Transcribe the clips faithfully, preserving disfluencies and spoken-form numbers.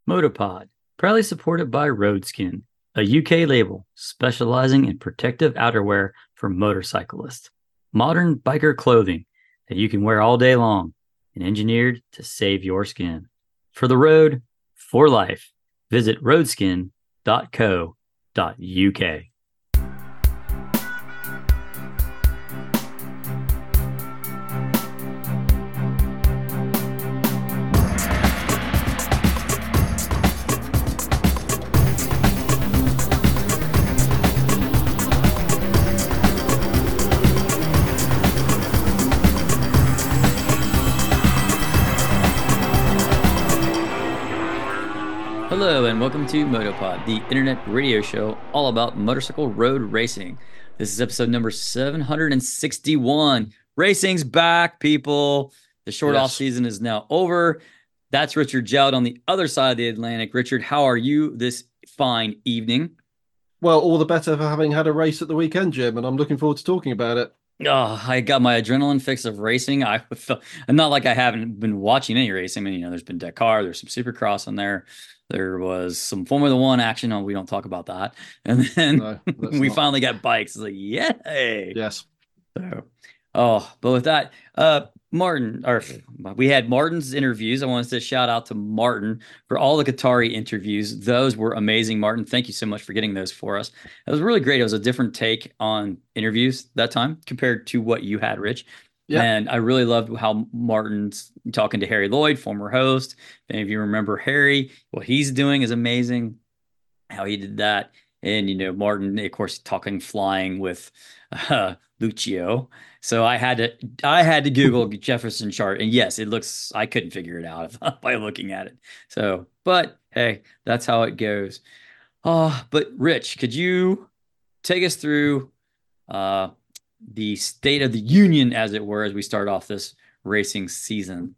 Motopod, proudly supported by Roadskin, a U K label specializing in protective outerwear for motorcyclists. Modern biker clothing that you can wear all day long and engineered to save your skin. For the road, for life, visit roadskin dot co dot U K. Hello and welcome to Motopod, the internet radio show all about motorcycle road racing. This is episode number seven hundred sixty-one. Racing's back, people. The short Yes. off season is now over. That's Richard Jowd on the other side of the Atlantic. Richard, how are you this fine evening? Well, all the better for having had a race at the weekend, Jim, and I'm looking forward to talking about it. Oh, I got my adrenaline fix of racing. I felt, and not like I haven't been watching any racing. I mean, you know, there's been Dakar, there's some Supercross in there. There was some Formula One action. Oh, we don't talk about that. And then No, let's we not. finally got bikes. It's like, yay. Yes. So, oh, but with that, uh, Martin, or we had Martin's interviews. I wanted to shout out to Martin for all the Qatari interviews. Those were amazing, Martin. Thank you so much for getting those for us. It was really great. It was a different take on interviews that time compared to what you had, Rich. Yeah. And I really loved how Martin's talking to Harry Lloyd, former host. If any of you remember Harry, what he's doing is amazing. How he did that. And, you know, Martin, of course, talking flying with uh, Lucio. So I had to I had to Google Jefferson chart. And yes, it looks, I couldn't figure it out by looking at it. So, but hey, that's how it goes. Oh, but Rich, could you take us through uh, the state of the union, as it were, as we start off this racing season?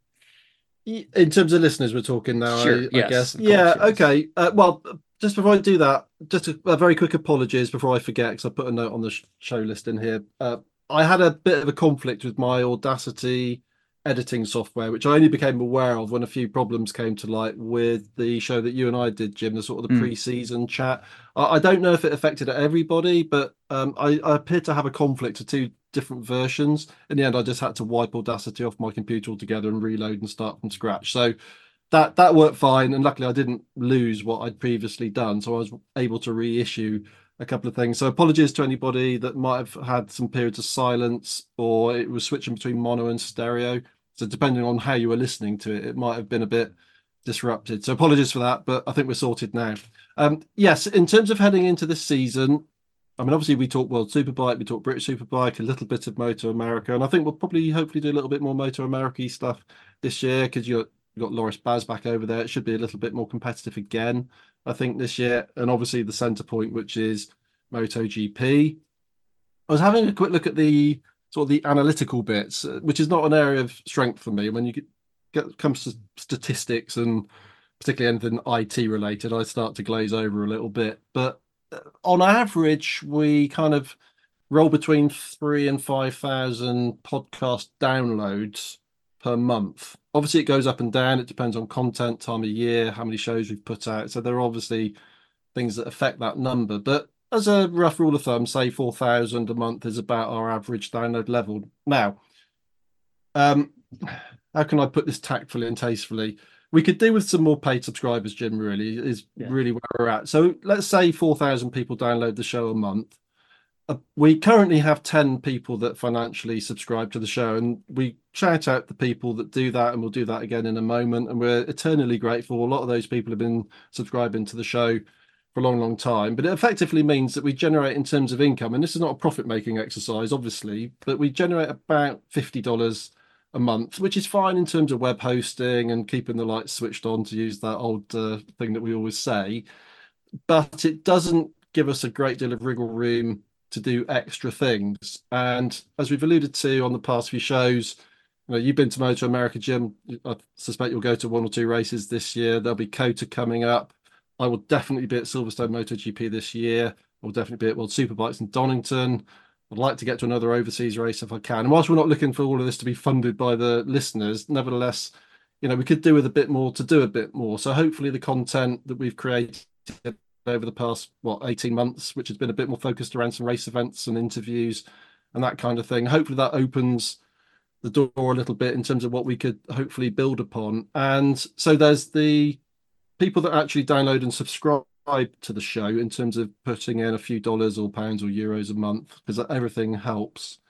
In terms of listeners, we're talking now, Sure. I, I Yes. guess. Of course, Yeah. yes. Okay. Uh, well, just before I do that, just a, a very quick apologies before I forget, because I put a note on the sh- show list in here. Uh, I had a bit of a conflict with my Audacity editing software, which I only became aware of when a few problems came to light with the show that you and I did, Jim, the sort of the Mm. pre-season chat. I, I don't know if it affected everybody, but um, I, I appear to have a conflict of two different versions. In the end, I just had to wipe Audacity off my computer altogether and reload and start from scratch. So that that worked fine, and luckily I didn't lose what I'd previously done, so I was able to reissue a couple of things. So apologies to anybody that might have had some periods of silence, or it was switching between mono and stereo. So depending on how you were listening to it, it might have been a bit disrupted. So apologies for that, but I think we're sorted now. Um, yes, in terms of heading into this season, I mean, obviously we talk World Superbike, we talk British Superbike, a little bit of Moto America, and I think we'll probably hopefully do a little bit more Moto America stuff this year because you're You've got Loris Baz back over there. It should be a little bit more competitive again, I think, this year. And obviously the centre point, which is MotoGP. I was having a quick look at the sort of the analytical bits, uh, which is not an area of strength for me. When you get, get comes to statistics and particularly anything I T related, I start to glaze over a little bit. But uh, on average, we kind of roll between three and five thousand podcast downloads per month. Obviously, it goes up and down. It depends on content, time of year, how many shows we've put out. So there are obviously things that affect that number. But as a rough rule of thumb, say four thousand a month is about our average download level. Now, um, how can I put this tactfully and tastefully? We could do with some more paid subscribers, Jim, really, is Yeah. really where we're at. So let's say four thousand people download the show a month. Uh, we currently have ten people that financially subscribe to the show, and we shout out the people that do that, and we'll do that again in a moment. And we're eternally grateful. A lot of those people have been subscribing to the show for a long, long time, but it effectively means that we generate in terms of income, and this is not a profit making exercise, obviously, but we generate about fifty dollars a month, which is fine in terms of web hosting and keeping the lights switched on, to use that old uh, thing that we always say. But it doesn't give us a great deal of wriggle room to do extra things. And as we've alluded to on the past few shows, you know, you've been to Moto America, Jim. I suspect you'll go to one or two races this year. There'll be COTA coming up. I will definitely be at Silverstone MotoGP this year. I'll definitely be at World Superbikes in Donington. I'd like to get to another overseas race if I can. And whilst we're not looking for all of this to be funded by the listeners, nevertheless, you know, we could do with a bit more to do a bit more. So hopefully the content that we've created over the past, what, eighteen months, which has been a bit more focused around some race events and interviews and that kind of thing, hopefully that opens the door a little bit in terms of what we could hopefully build upon. And so there's the people that actually download and subscribe to the show in terms of putting in a few dollars or pounds or euros a month, because everything helps.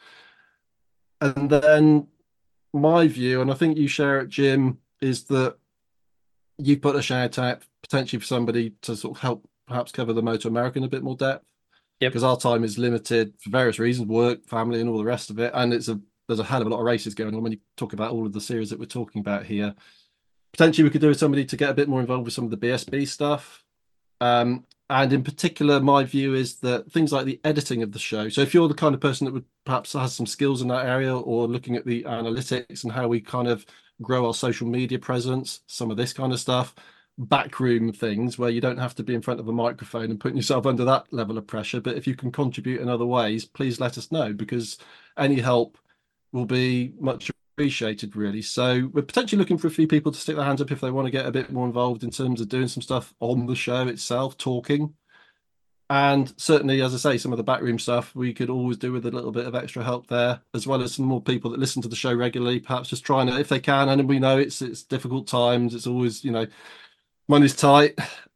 And then my view, and I think you share it, Jim, is that you put a shout out potentially for somebody to sort of help perhaps cover the Moto America in a bit more depth, Yep. because our time is limited for various reasons, work, family, and all the rest of it. And it's a there's a hell of a lot of races going on when you talk about all of the series that we're talking about here. Potentially, we could do with somebody to get a bit more involved with some of the B S B stuff. Um, and in particular, my view is that things like the editing of the show. So if you're the kind of person that would perhaps has some skills in that area, or looking at the analytics and how we kind of grow our social media presence, some of this kind of stuff, backroom things where you don't have to be in front of a microphone and putting yourself under that level of pressure. But if you can contribute in other ways, please let us know, because any help will be much appreciated, really. So we're potentially looking for a few people to stick their hands up if they want to get a bit more involved in terms of doing some stuff on the show itself, talking. And certainly, as I say, some of the backroom stuff we could always do with a little bit of extra help there, as well as some more people that listen to the show regularly, perhaps just trying to, if they can. And we know it's it's difficult times. It's always, you know, money's tight.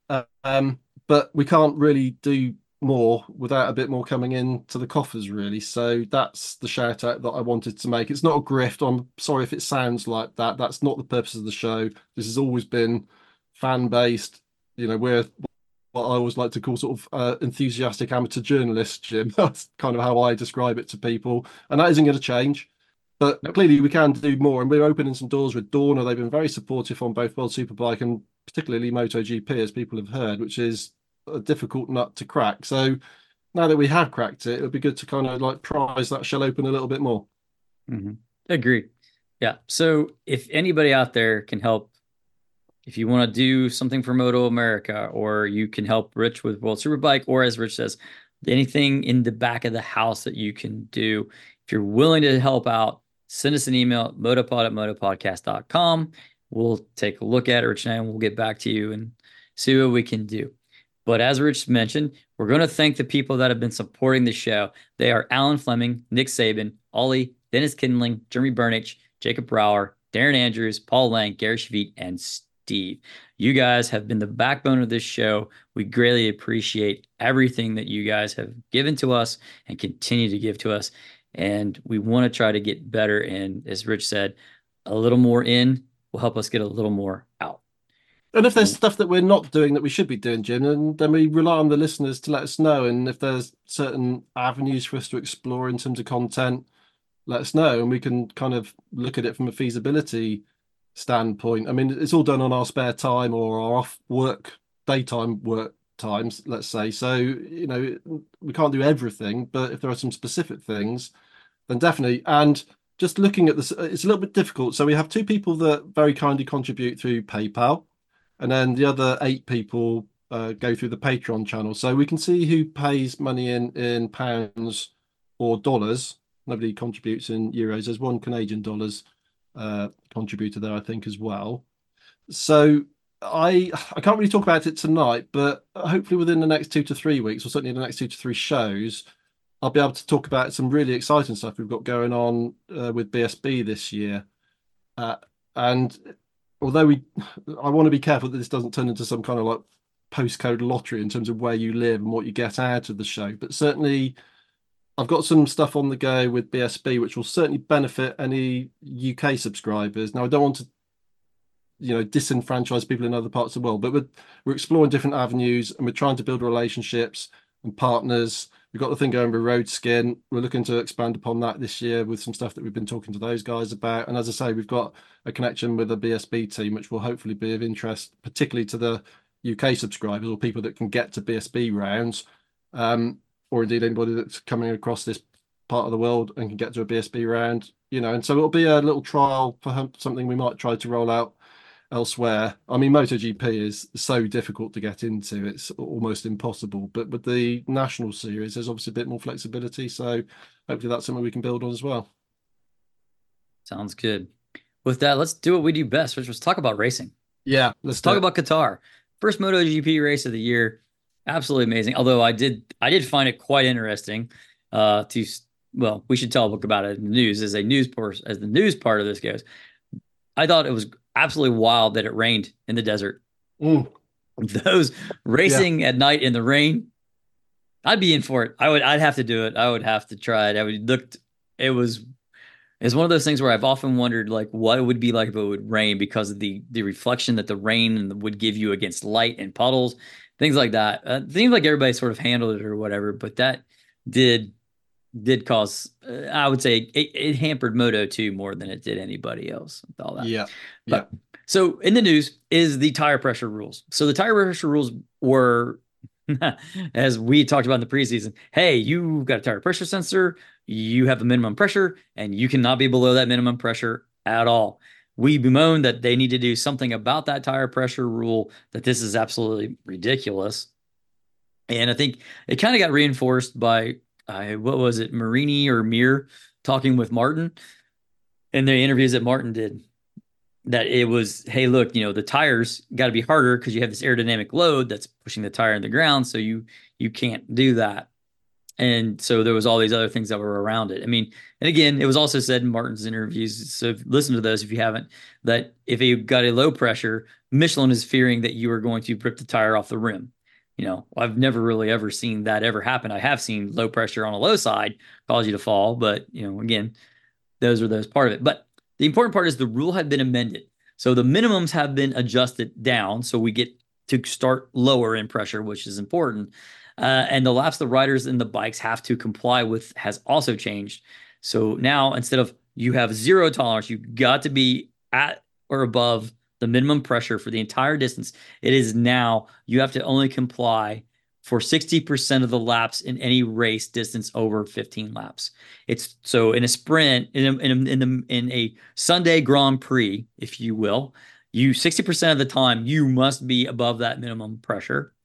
Um, but we can't really do more without a bit more coming in to the coffers, really. So that's the shout out that I wanted to make. It's not a grift. I'm sorry if it sounds like that. That's not the purpose of the show. This has always been fan based. You know, we're what I always like to call sort of uh, enthusiastic amateur journalists, Jim. That's kind of how I describe it to people. And that isn't going to change. But Nope. clearly, we can do more. And we're opening some doors with Dorna. They've been very supportive on both World Superbike and particularly MotoGP, as people have heard, which is a difficult nut to crack. So now that we have cracked it, it would be good to kind of like prise that shell open a little bit more. Mm-hmm. Agreed. Yeah. So if anybody out there can help, if you want to do something for Moto America, or you can help Rich with World Superbike, or as Rich says, anything in the back of the house that you can do, if you're willing to help out, send us an email, motopod at motopodcast dot com. We'll take a look at it, Rich and I, and we'll get back to you and see what we can do. But as Rich mentioned, we're going to thank the people that have been supporting the show. They are Alan Fleming, Nick Saban, Ollie, Dennis Kindling, Jeremy Burnich, Jacob Brower, Darren Andrews, Paul Lang, Gary Schviet, and Steve. You guys have been the backbone of this show. We greatly appreciate everything that you guys have given to us and continue to give to us. And we want to try to get better. And as Rich said, a little more in will help us get a little more out. And if there's So, stuff that we're not doing that we should be doing, Jim, then, then we rely on the listeners to let us know. And if there's certain avenues for us to explore in terms of content, let us know. And we can kind of look at it from a feasibility standpoint. I mean, it's all done on our spare time or our off work, daytime work times, let's say. So, you know, we can't do everything, but if there are some specific things, then definitely. And just looking at this, it's a little bit difficult. So we have two people that very kindly contribute through PayPal, and then the other eight people uh, go through the Patreon channel. So we can see who pays money in in pounds or dollars. Nobody contributes in euros. There's one Canadian dollars uh, contributor there, I think, as well. So I I can't really talk about it tonight, but hopefully within the next two to three weeks, or certainly the next two to three shows, I'll be able to talk about some really exciting stuff we've got going on uh, with B S B this year. Uh, and although we, I want to be careful that this doesn't turn into some kind of like postcode lottery in terms of where you live and what you get out of the show. But certainly, I've got some stuff on the go with B S B, which will certainly benefit any U K subscribers. Now, I don't want to, you know, disenfranchise people in other parts of the world, but we're we're exploring different avenues and we're trying to build relationships and partners. We've got the thing going with Road Skin. We're looking to expand upon that this year with some stuff that we've been talking to those guys about. And as I say, we've got a connection with the B S B team, which will hopefully be of interest, particularly to the U K subscribers or people that can get to B S B rounds, um, or indeed anybody that's coming across this part of the world and can get to a B S B round. You know, and so it'll be a little trial for something we might try to roll out elsewhere. I mean, MotoGP is so difficult to get into; it's almost impossible. But with the national series, there's obviously a bit more flexibility. So hopefully, that's something we can build on as well. sounds good. with that, let's do what we do best, which was talk about racing. Yeah, Let's let's do talk it. about Qatar. First MotoGP race of the year. Absolutely amazing. Although I did I did find it quite interesting uh to well, we should tell about it in the news as a news pers- as the news part of this goes. I thought it was absolutely wild that it rained in the desert. Mm, Those yeah, racing at night in the rain, I'd be in for it. I would I'd have to do it. I would have to try it. I would looked it was it's one of those things where I've often wondered like what it would be like if it would rain because of the the reflection that the rain would give you against light and puddles, things like that. Uh, it seems like everybody sort of handled it or whatever, but that did did cause uh, I would say it, it hampered Moto two more than it did anybody else with all that. yeah, yeah. But so in the news is the tire pressure rules. So the tire pressure rules were as we talked about in the preseason, hey, you've got a tire pressure sensor, you have a minimum pressure, and you cannot be below that minimum pressure at all. We bemoan that they need to do something about that tire pressure rule, that this is absolutely ridiculous. And I think it kind of got reinforced by, uh, what was it, Marini or Mir talking with Martin in the interviews that Martin did that it was, hey, look, you know, the tires got to be harder because you have this aerodynamic load that's pushing the tire in the ground, so you you can't do that. And so there was all these other things that were around it. I mean, and again, it was also said in Martin's interviews. So listen to those if you haven't. That if you got a low pressure, Michelin is fearing that you are going to rip the tire off the rim. You know, I've never really ever seen that ever happen. I have seen low pressure on a low side cause you to fall, but you know, again, those are those part of it. But the important part is the rule had been amended. So the minimums have been adjusted down. So we get to start lower in pressure, which is important. Uh, and the laps the riders and the bikes have to comply with has also changed. So now instead of you have zero tolerance, you've got to be at or above the minimum pressure for the entire distance. It is now you have to only comply for sixty percent of the laps in any race distance over fifteen laps. It's so in a sprint, in a, in a, in, a, in a Sunday Grand Prix, if you will, you sixty percent of the time you must be above that minimum pressure.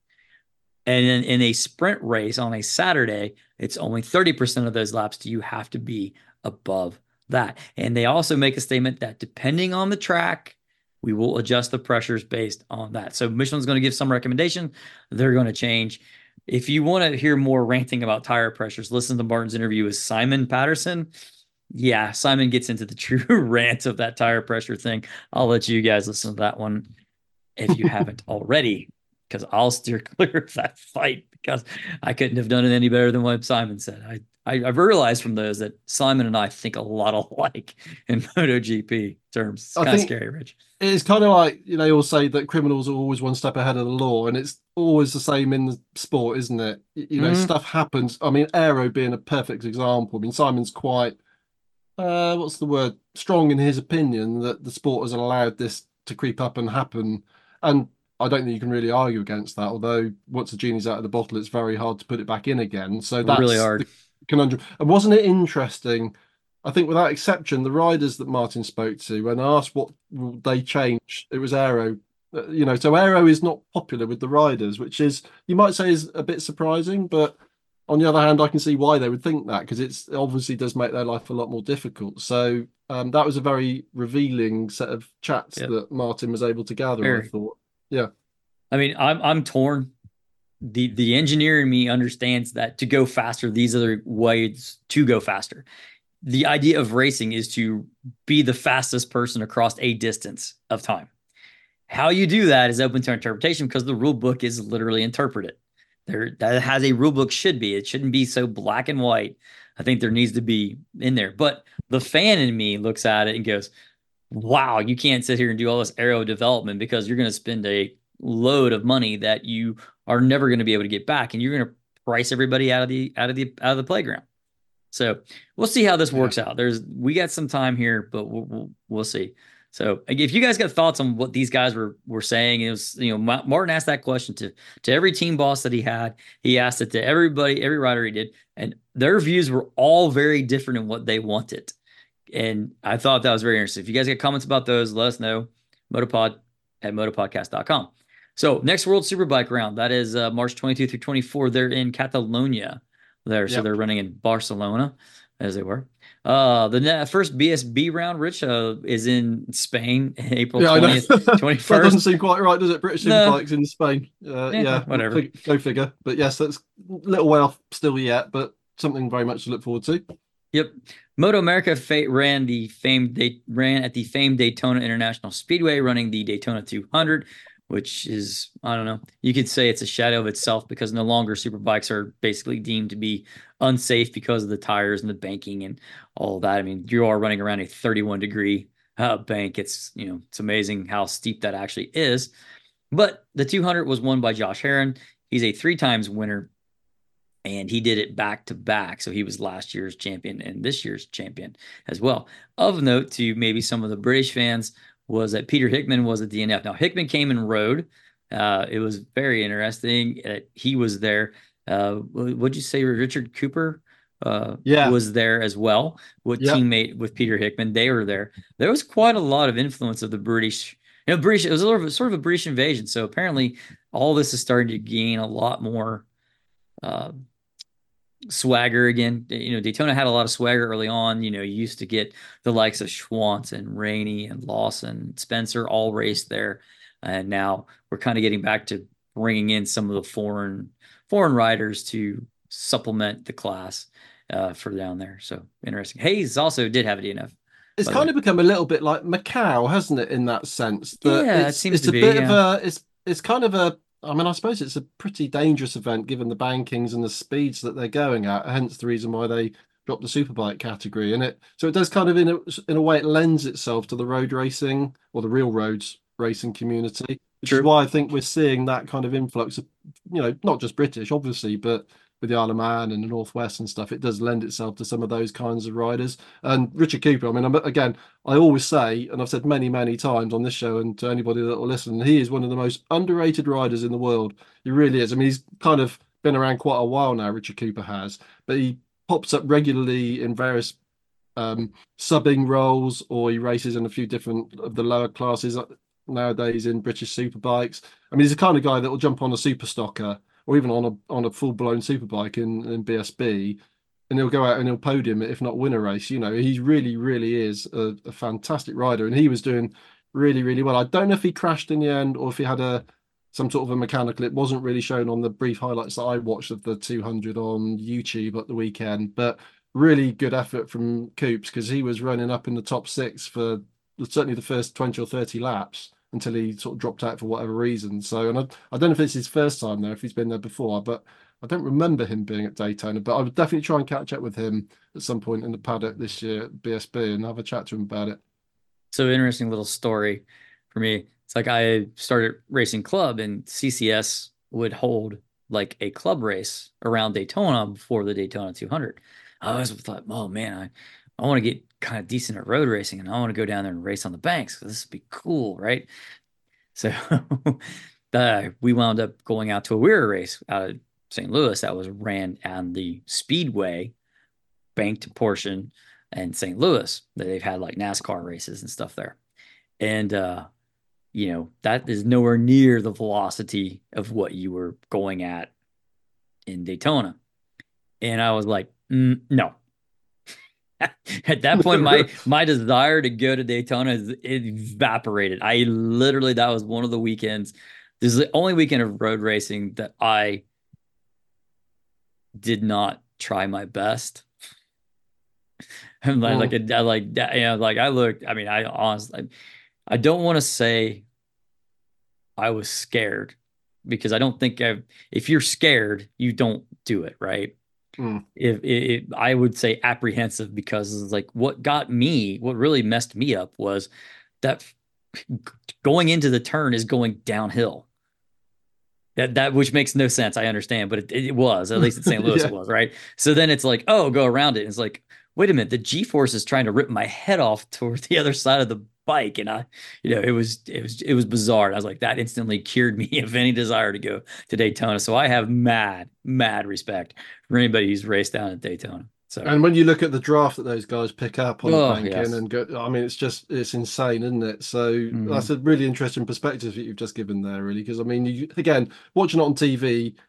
And in, in a sprint race on a Saturday, it's only thirty percent of those laps do you have to be above that. And they also make a statement that depending on the track, we will adjust the pressures based on that. So Michelin's going to give some recommendation. They're going to change. If you want to hear more ranting about tire pressures, listen to Martin's interview with Simon Patterson. Yeah, Simon gets into the true rant of that tire pressure thing. I'll let you guys listen to that one if you haven't already, because I'll steer clear of that fight because I couldn't have done it any better than what Simon said. I, I I've realized from those that Simon and I think a lot alike in MotoGP terms. It's I kind of think scary, Rich. it's kind of like, you know, they all say that criminals are always one step ahead of the law, and it's always the same in the sport, isn't it? Y- You know, Mm-hmm. stuff happens. I mean, Aero being a perfect example. I mean, Simon's quite, uh, what's the word? Strong in his opinion that the sport has allowed this to creep up and happen. And I don't think you can really argue against that, although once the genie's out of the bottle, it's very hard to put it back in again. So Really that's hard. the conundrum. And wasn't it interesting? I think without exception, the riders that Martin spoke to, when asked what they changed, it was Aero. Uh, You know, so Aero is not popular with the riders, which is, you might say, is a bit surprising, but on the other hand, I can see why they would think that because it's it obviously does make their life a lot more difficult. So um, that was a very revealing set of chats Yep. that Martin was able to gather, I Very. thought. Yeah, I mean, I'm I'm torn. The the engineer in me understands that to go faster, these are the ways to go faster. The idea of racing is to be the fastest person across a distance of time. How you do that is open to interpretation because the rule book is literally interpreted. There, that has a rule book should be. It shouldn't be so black and white. I think there needs to be in there. But the fan in me looks at it and goes, wow, you can't sit here and do all this aero development because you're going to spend a load of money that you are never going to be able to get back, and you're going to price everybody out of the out of the out of the playground. So we'll see how this yeah. works out. There's we got some time here, but we'll we'll, we'll see. So if you guys got thoughts on what these guys were were saying, it was, you know, Martin asked that question to to every team boss that he had. He asked it to everybody, every rider he did, and their views were all very different in what they wanted. And I thought that was very interesting. If you guys got comments about those, let us know. Motopod at motopodcast dot com. So next World Superbike round, that is uh, March twenty-two through twenty-four. They're in Catalonia there. So Yep. they're running in Barcelona. as they were. Uh, the ne- first B S B round, Rich, uh, is in Spain, April Yeah, I know. twentieth, That doesn't twenty-first. seem quite right, does it? British No, Superbikes in Spain. Uh, yeah, yeah, whatever. fig go figure. But yes, that's a little way off still yet, but something very much to look forward to. Yep. Moto America fa- ran the famed they ran at the famed Daytona International Speedway, running the Daytona two hundred, which is, I don't know. You could say it's a shadow of itself because no longer superbikes are basically deemed to be unsafe because of the tires and the banking and all that. I mean, you are running around a thirty-one degree uh, bank. It's, you know, it's amazing how steep that actually is. But the two hundred was won by Josh Herrin. He's a three times winner, and he did it back to back. So he was last year's champion and this year's champion as well. Of note to maybe some of the British fans was that Peter Hickman was a D N F. Now Hickman came and rode. Uh, it was very interesting. Uh, he was there. Uh, what'd you say? Richard Cooper uh, Yeah, was there as well. What yep. teammate with Peter Hickman? They were there. There was quite a lot of influence of the British. You know, British. It was a little bit, sort of a British invasion. So apparently, all this is starting to gain a lot more uh, swagger again. You know, Daytona had a lot of swagger early on. You know, you used to get the likes of Schwantz and Rainey and Lawson, Spencer all raced there, and now we're kind of getting back to bringing in some of the foreign foreign riders to supplement the class uh, for down there. So interesting. Hayes also did have a D N F, It's by the kind way. of become a little bit like Macau, hasn't it, in that sense that Yeah, it it's seems it's to a be. bit of Yeah, a it's it's kind of a I mean, I suppose it's a pretty dangerous event given the bankings and the speeds that they're going at, hence the reason why they dropped the superbike category in it. So it does kind of in a in a way it lends itself to the road racing or the real roads racing community, which is true. why I think we're seeing that kind of influx of, you know, not just British, obviously, but with the Isle of Man and the Northwest and stuff, it does lend itself to some of those kinds of riders. And Richard Cooper, I mean, I'm, again, I always say, and I've said many, many times on this show and to anybody that will listen, he is one of the most underrated riders in the world. He really is. I mean, he's kind of been around quite a while now, Richard Cooper has, but he pops up regularly in various um, subbing roles, or he races in a few different of the lower classes nowadays in British superbikes. I mean, he's the kind of guy that will jump on a super stocker or even on a on a full blown superbike in, in B S B, and he'll go out and he'll podium it, if not win a race. You know, he really, really is a, a fantastic rider, and he was doing really, really well. I don't know if he crashed in the end or if he had a some sort of a mechanical. It wasn't really shown on the brief highlights that I watched of the two hundred on YouTube at the weekend, but really good effort from Coops because he was running up in the top six for certainly the first twenty or thirty laps until he sort of dropped out for whatever reason. So, and I, I don't know if it's his first time there, if he's been there before, but I don't remember him being at Daytona. But I would definitely try and catch up with him at some point in the paddock this year at B S B and have a chat to him about it. So interesting little story for me. It's like I started racing club, and C C S would hold like a club race around Daytona before the Daytona two hundred. I always thought, oh man, I, I want to get kind of decent at road racing, and I want to go down there and race on the banks. This would be cool, right? So uh, we wound up going out to a weir race out of Saint Louis that was ran on the Speedway banked portion in Saint Louis. That they've had like NASCAR races and stuff there. And uh, you know, that is nowhere near the velocity of what you were going at in Daytona. And I was like, mm, no. At that point, my my desire to go to Daytona is evaporated. I literally, that was one of the weekends. This is the only weekend of road racing that I did not try my best. I'm like, like, Mm, I like, you know, like I looked. I mean, I honestly, I don't want to say I was scared because I don't think I've, if you're scared, you don't do it, right? mm. If it, I would say apprehensive because it's like what got me, what really messed me up was that going into the turn is going downhill. That that which makes no sense. I understand, but it, it was at least in Saint Louis it Yeah. was right. So then it's like, oh, go around it. And it's like, wait a minute, the G force is trying to rip my head off towards the other side of the bike, and I, you know, it was it was it was bizarre. And I was like, that instantly cured me of any desire to go to Daytona. So I have mad mad respect for anybody who's raced down at Daytona. So, And when you look at the draft that those guys pick up on the oh banking yes. and go, I mean, it's just, it's insane, isn't it? So that's Hmm. a really interesting perspective that you've just given there, really. Because I mean, you, again, watching it on T V,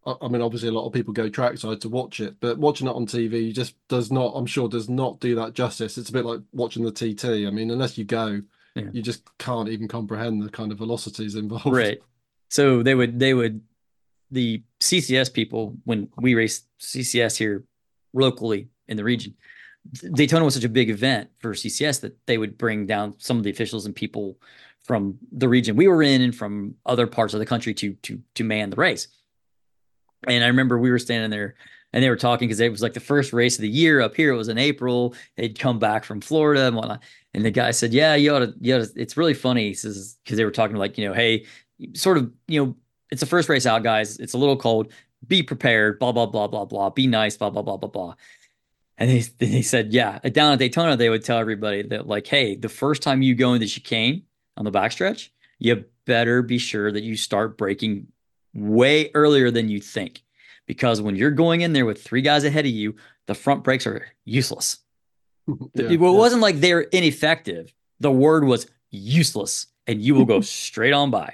I I mean, obviously, a lot of people go trackside to watch it, but watching it on T V just does not, I'm sure, does not do that justice. It's a bit like watching the T T. I mean, unless you go, Yeah. you just can't even comprehend the kind of velocities involved. Right. So they would they would the C C S people, when we race C C S here locally in the region, Daytona was such a big event for C C S that they would bring down some of the officials and people from the region we were in and from other parts of the country to to to man the race. And I remember we were standing there and they were talking because it was like the first race of the year up here. It was in April. They'd come back from Florida and whatnot. And the guy said, "Yeah, you ought to, you ought to, it's really funny." He says, because they were talking like, you know, hey, sort of, you know, it's the first race out, guys. It's a little cold. Be prepared, blah, blah, blah, blah, blah. Be nice, blah, blah, blah, blah, blah. And he, he said, yeah, down at Daytona, they would tell everybody that, like, hey, the first time you go in the chicane on the backstretch, you better be sure that you start braking way earlier than you think. Because when you're going in there with three guys ahead of you, the front brakes are useless. Yeah, It yeah. wasn't like they're ineffective. The word was useless, and you will go straight on by.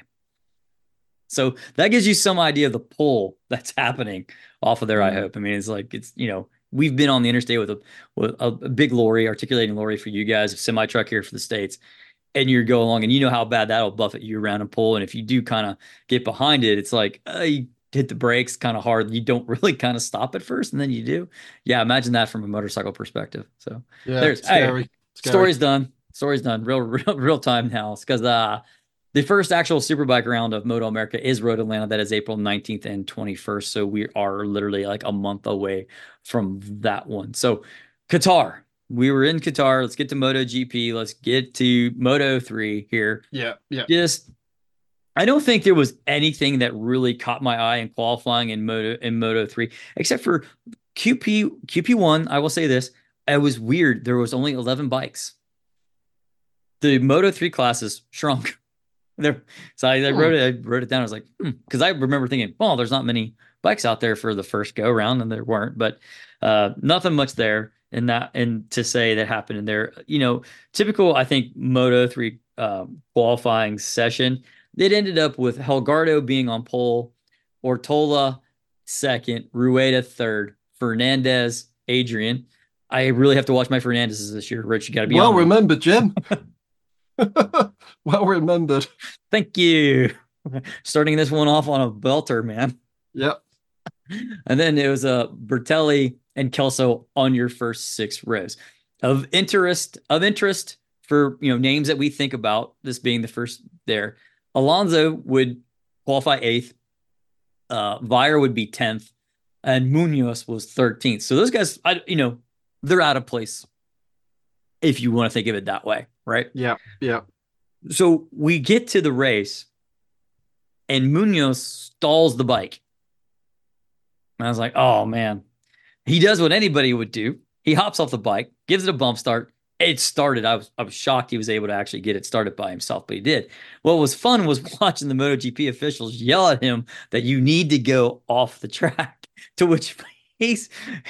So that gives you some idea of the pull that's happening off of there, I Yeah. hope. I mean, it's like, it's, you know, we've been on the interstate with a, with a, a big lorry, articulating lorry for you guys, a semi truck here for the States. And you go along and you know how bad that'll buffet you around and pull. And if you do kind of get behind it, it's like, uh, you hit the brakes kind of hard. You don't really kind of stop at first, and then you do. Yeah, imagine that from a motorcycle perspective. So Yeah, there's, hey, scary. Scary. story's done. Story's done. Real, real, real time now. It's because uh, the first actual Superbike round of Moto America is Road Atlanta. That is April nineteenth and twenty-first. So we are literally like a month away from that one. So Qatar. We were in Qatar. Let's get to MotoGP. Let's get to Moto three here. Yeah, yeah. Just, I don't think there was anything that really caught my eye in qualifying in Moto in Moto three, except for Q P Q P one. I will say this. It was weird. There was only eleven bikes. The Moto three classes shrunk. There, so I, I Hmm. wrote it. I wrote it down. I was like, because hmm. I remember thinking, well, there's not many bikes out there for the first go round, and there weren't. But uh, nothing much there. And that, and to say that happened in there, you know, typical. I think Moto three um, qualifying session. It ended up with Helgardo being on pole, Ortola second, Rueda third, Fernandez, Adrian. I really have to watch my Fernandezes this year, Rich. You got to be Well on me. remembered, Jim. Well remembered. Thank you. Starting this one off on a belter, man. Yep. And then it was a uh, Bertelli and Kelso on your first six rows. Of interest, of interest for, you know, names that we think about, this being the first there. Alonso would qualify eighth. Uh, Vire would be tenth, and Munoz was thirteenth. So those guys, I, you know, they're out of place if you want to think of it that way, right? Yeah, yeah. So we get to the race, and Munoz stalls the bike. And I was like, oh, man. He does what anybody would do. He hops off the bike, gives it a bump start. It started. I was I was shocked he was able to actually get it started by himself, but he did. What was fun was watching the MotoGP officials yell at him that you need to go off the track, to which he's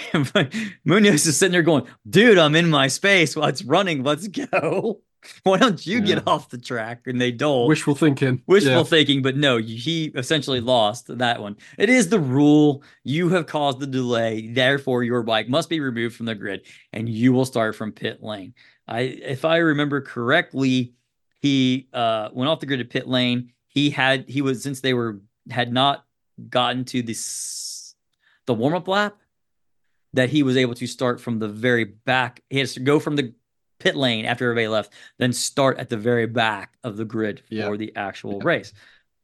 Munoz is sitting there going, dude, I'm in my space while it's running. Let's go. Why don't you Yeah. get off the track? And they don't. Wishful thinking. Wishful Yeah. thinking, but no, he essentially lost that one. It is the rule. You have caused the delay, therefore your bike must be removed from the grid, and you will start from pit lane. I, if I remember correctly, he uh, went off the grid to pit lane. He had he was since they were had not gotten to this the warm up lap, that he was able to start from the very back. He has to go from the pit lane after everybody left, then start at the very back of the grid for Yeah. the actual Yeah. race.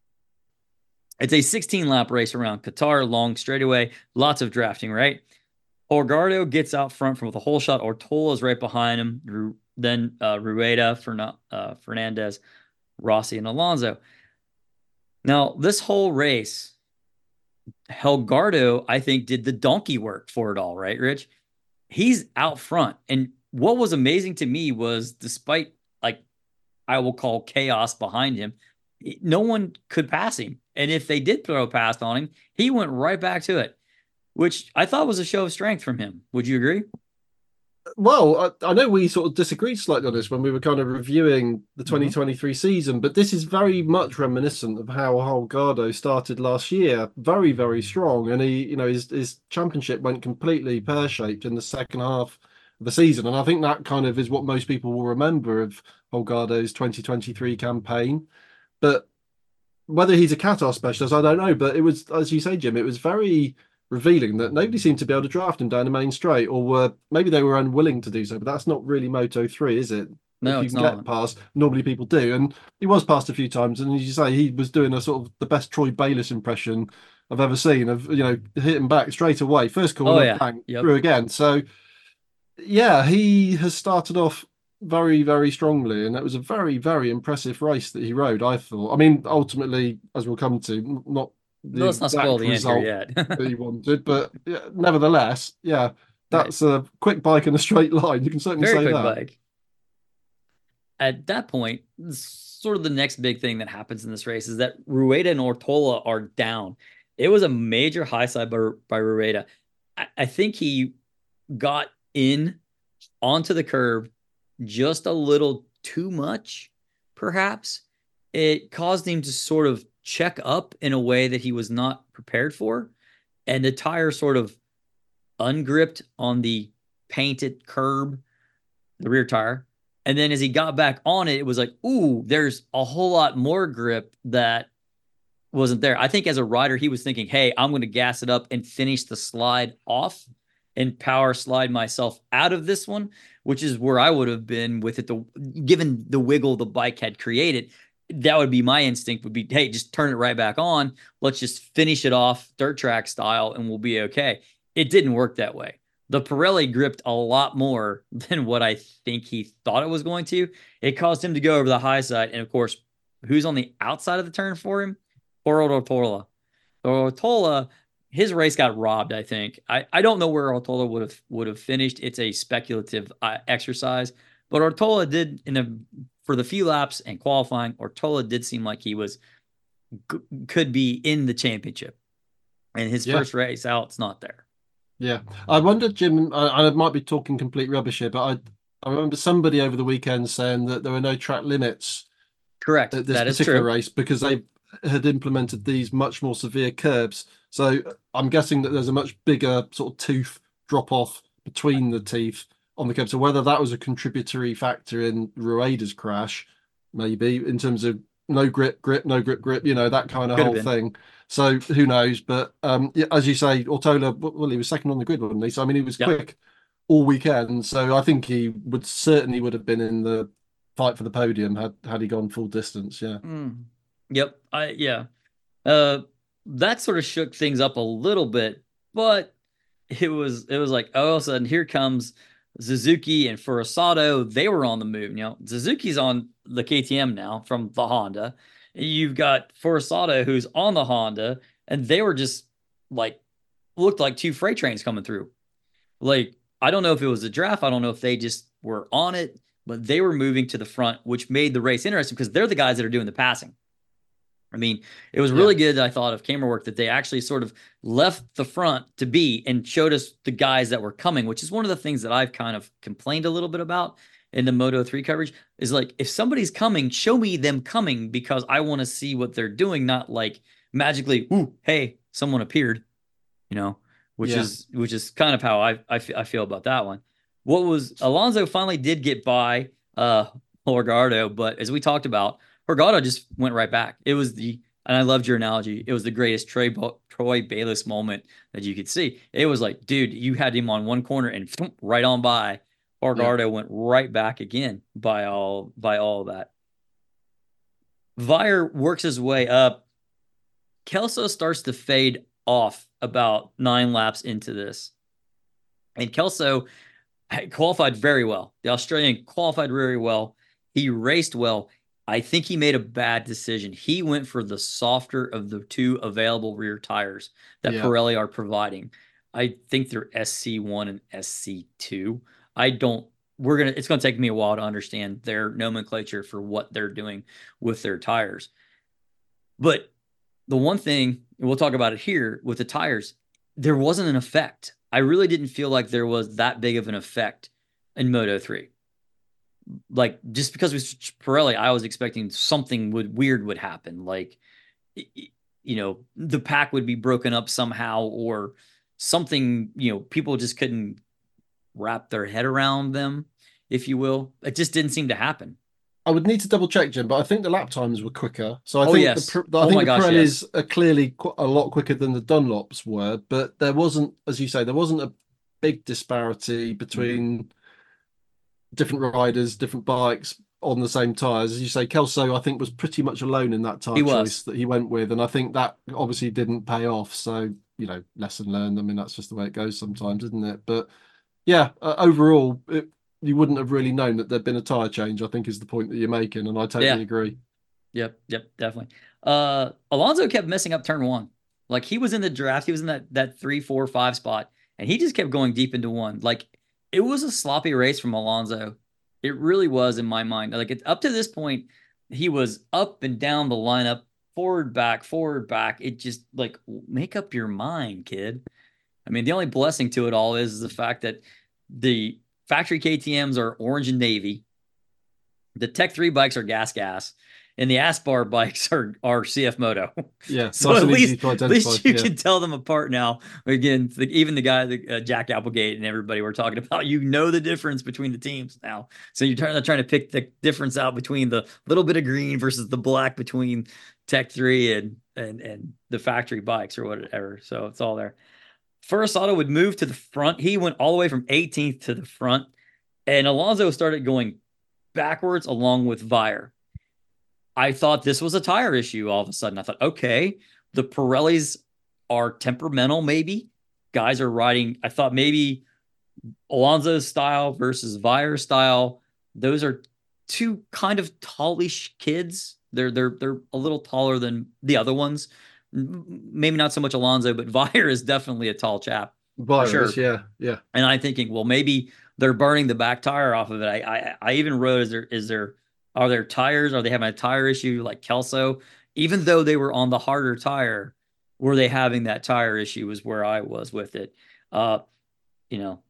It's a sixteen lap race around Qatar, long straightaway, lots of drafting, right? Orgardo gets out front from with a whole shot. Ortola is right behind him. Ru- then uh, Rueda, Fern- uh, Fernandez, Rossi, and Alonso. Now, this whole race, Helgardo, I think, did the donkey work for it all, right, Rich? He's out front. And what was amazing to me was, despite, like, I will call chaos behind him, no one could pass him. And if they did throw a pass on him, he went right back to it, which I thought was a show of strength from him. Would you agree? Well, I, I know we sort of disagreed slightly on this when we were kind of reviewing the Mm-hmm. twenty twenty-three season, but this is very much reminiscent of how Holgado started last year. Very, very strong, and he, you know, his his championship went completely pear-shaped in the second half of the season, and I think that kind of is what most people will remember of Holgado's twenty twenty-three campaign. But whether he's a Qatar specialist, I don't know. But it was, as you say, Jim, it was very revealing that nobody seemed to be able to draft him down the main straight, or were maybe they were unwilling to do so. But that's not really Moto three, is it? No, If you it's can get not. past, normally people do, and he was passed a few times. And as you say, he was doing a sort of the best Troy Bayliss impression I've ever seen of you know hitting back straight away, first Oh corner, yeah. bang Yep. through again. So yeah, he has started off very, very strongly, and it was a very, very impressive race that he rode, I thought. I mean, ultimately, as we'll come to, not the Let's not spoil exact the end here result yet. that he wanted, but yeah, nevertheless, yeah, Right. that's a quick bike in a straight line. You can certainly Very say quick that. bike. At that point, sort of the next big thing that happens in this race is that Rueda and Ortola are down. It was a major high side by, by Rueda. I, I think he got in onto the curb just a little too much, perhaps. It caused him to sort of check up in a way that he was not prepared for. And the tire sort of ungripped on the painted curb, the rear tire. And then as he got back on it, it was like, ooh, there's a whole lot more grip that wasn't there. I think as a rider, he was thinking, hey, I'm going to gas it up and finish the slide off and power slide myself out of this one, which is where I would have been with it. The given the wiggle the bike had created, that would be my instinct. Would be, hey, just turn it right back on. Let's just finish it off dirt track style, and we'll be okay. It didn't work that way. The Pirelli gripped a lot more than what I think he thought it was going to. It caused him to go over the high side, and of course, who's on the outside of the turn for him? Poor old Ortola. Ortola, his race got robbed. I think. I, I don't know where Ortola would have would have finished. It's a speculative uh, exercise, but Ortola did in a for the few laps and qualifying. Ortola did seem like he was could be in the championship, and his Yeah, first race out, it's not there. yeah. I wonder, Jim, I, I might be talking complete rubbish here, but I, I remember somebody over the weekend saying that there were no track limits Correct. at this That is particular true. race because they had implemented these much more severe curbs. So I'm guessing that there's a much bigger sort of tooth drop off between the teeth on the curb. So whether that was a contributory factor in Rueda's crash, maybe in terms of no grip, grip, no grip, grip, you know, that kind of Could have whole been. thing. So who knows? But um, yeah, as you say, Ortola, well, he was second on the grid, wasn't he? So I mean, he was Yep. quick all weekend. So I think he would certainly would have been in the fight for the podium had had he gone full distance. Yeah. Mm. Yep. I yeah. Uh, that sort of shook things up a little bit, but it was it was like oh, all of a sudden here comes Suzuki and Furusato. They were on the move. You know, Suzuki's on the K T M now from the Honda. You've got Furusato who's on the Honda, and they were just like looked like two freight trains coming through. Like I don't know if it was a draft. I don't know if they just were on it, but they were moving to the front, which made the race interesting because they're the guys that are doing the passing. I mean, it was Yeah. really good, I thought, of camera work that they actually sort of left the front to be and showed us the guys that were coming, which is one of the things that I've kind of complained a little bit about in the Moto three coverage is like, if somebody's coming, show me them coming because I want to see what they're doing, not like magically, ooh, hey, someone appeared, you know, which Yeah. is which is kind of how I I, I feel about that one. What was Alonso finally did get by uh Horgardo, but as we talked about, Horgardo just went right back. It was the and I loved your analogy. It was the greatest Troy Troy Bayliss moment that you could see. It was like, dude, you had him on one corner and right on by. Yeah. Horgardo went right back again by all by all of that. Vire works his way up. Kelso starts to fade off about nine laps into this. And Kelso qualified very well. The Australian qualified very well. He raced well. I think he made a bad decision. He went for the softer of the two available rear tires that Yeah. Pirelli are providing. I think they're S C one and S C two. I don't we're going to it's going to take me a while to understand their nomenclature for what they're doing with their tires. But the one thing, and we'll talk about it here with the tires, there wasn't an effect. I really didn't feel like there was that big of an effect in Moto three. Like just because it was Pirelli, I was expecting something would weird would happen. Like, you know, the pack would be broken up somehow or something, you know, people just couldn't wrap their head around them, if you will. It just didn't seem to happen. I would need to double check, Jim, but I think the lap times were quicker. So I Oh think the yes. Pir- I Oh think my the gosh, yes. Pirellis are clearly qu- a lot quicker than the Dunlops were, but there wasn't, as you say, there wasn't a big disparity Mhm. between different riders, different bikes on the same tires. As you say, Kelso, I think, was pretty much alone in that He tire choice was. that he went with, and I think that obviously didn't pay off. So, you know, lesson learned. I mean, that's just the way it goes sometimes, isn't it? But yeah, uh, overall, it, you wouldn't have really known that there'd been a tire change, I think is the point that you're making, and I totally Yeah. agree. Yep. Yep. Definitely. Uh, Alonso kept messing up turn one. Like he was in the draft, he was in that that three, four, five spot, and he just kept going deep into one. Like it was a sloppy race from Alonso. It really was in my mind. Like it, up to this point, he was up and down the lineup, forward, back, forward, back. It just like make up your mind, kid. I mean, the only blessing to it all is the fact that the factory K T Ms are orange and navy. The Tech three bikes are gas gas, and the Aspar bikes are are C F Moto. Yeah, So nice at and easy least to at identify. least you Yeah. can tell them apart now. Again, the, even the guy, the uh, Jack Applegate, and everybody we're talking about, you know the difference between the teams now. So you're trying to trying to pick the difference out between the little bit of green versus the black between Tech three and and and the factory bikes or whatever. So it's all there. First Auto would move to the front. He went all the way from eighteenth to the front, and Alonso started going backwards along with Vire. I thought this was a tire issue all of a sudden. I thought, okay, the Pirellis are temperamental, maybe. Guys are riding. I thought maybe Alonso's style versus Vire style. Those are two kind of tallish kids. They're they're they're a little taller than the other ones. Maybe not so much Alonso, but Vire is definitely a tall chap for Virus, sure. yeah, yeah. And I'm thinking, well, maybe they're burning the back tire off of it. I I, I even wrote, is there is there are there tires? Are they having a tire issue like Kelso? Even though they were on the harder tire, were they having that tire issue? Was where I was with it. Uh, you know,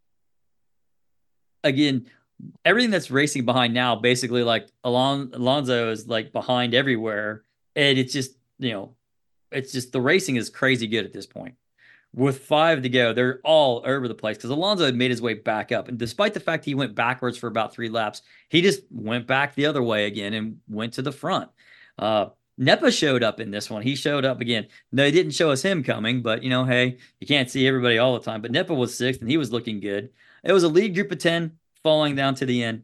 again, everything that's racing behind now, basically like Alon Alonso is like behind everywhere, and it's just you know, it's just the racing is crazy good at this point. With five to go, they're all over the place because Alonso had made his way back up. And despite the fact he went backwards for about three laps, he just went back the other way again and went to the front. Uh, Nepa showed up in this one. He showed up again. No, they didn't show us him coming, but you know, hey, you can't see everybody all the time. But Nepa was sixth and he was looking good. It was a lead group of ten falling down to the end.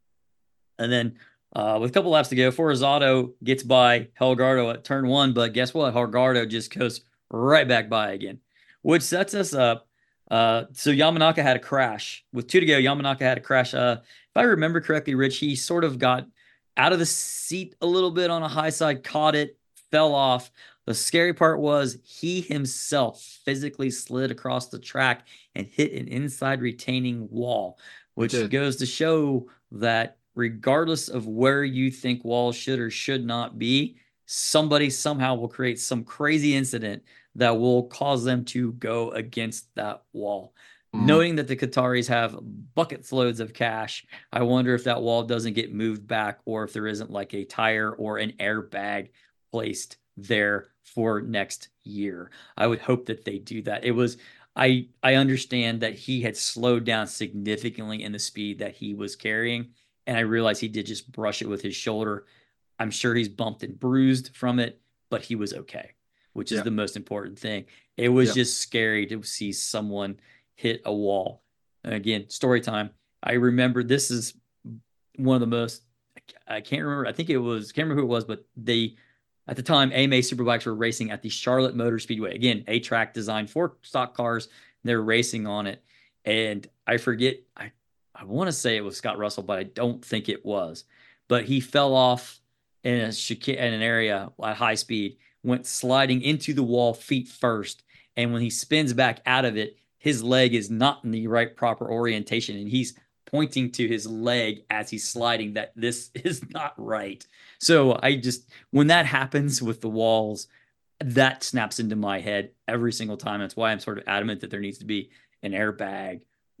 And then uh, with a couple laps to go, Forzato gets by Helgardo at turn one, but guess what? Helgardo just goes right back by again, which sets us up. Uh, so Yamanaka had a crash. With two to go, Yamanaka had a crash. Uh, if I remember correctly, Rich, he sort of got out of the seat a little bit on a high side, caught it, fell off. The scary part was he himself physically slid across the track and hit an inside retaining wall, He which did. goes to show that regardless of where you think walls should or should not be, somebody somehow will create some crazy incident that will cause them to go against that wall. Mm. Knowing that the Qataris have buckets loads of cash, I wonder if that wall doesn't get moved back or if there isn't like a tire or an airbag placed there for next year. I would hope that they do that. It was I I understand that he had slowed down significantly in the speed that he was carrying, and I realized he did just brush it with his shoulder. I'm sure he's bumped and bruised from it, but he was okay, which is Yeah, the most important thing. It was yeah. just scary to see someone hit a wall. And again, story time. I remember this is one of the most, I can't remember, I think it was, can't remember who it was, but they, at the time, A M A Superbikes were racing at the Charlotte Motor Speedway. Again, a track designed for stock cars. They're racing on it. And I forget, I, I want to say it was Scott Russell, but I don't think it was. But he fell off in a chicane in an area at high speed, went sliding into the wall feet first. And when he spins back out of it, his leg is not in the right proper orientation. And he's pointing to his leg as he's sliding that this is not right. So I just, when that happens with the walls, that snaps into my head every single time. That's why I'm sort of adamant that there needs to be an airbag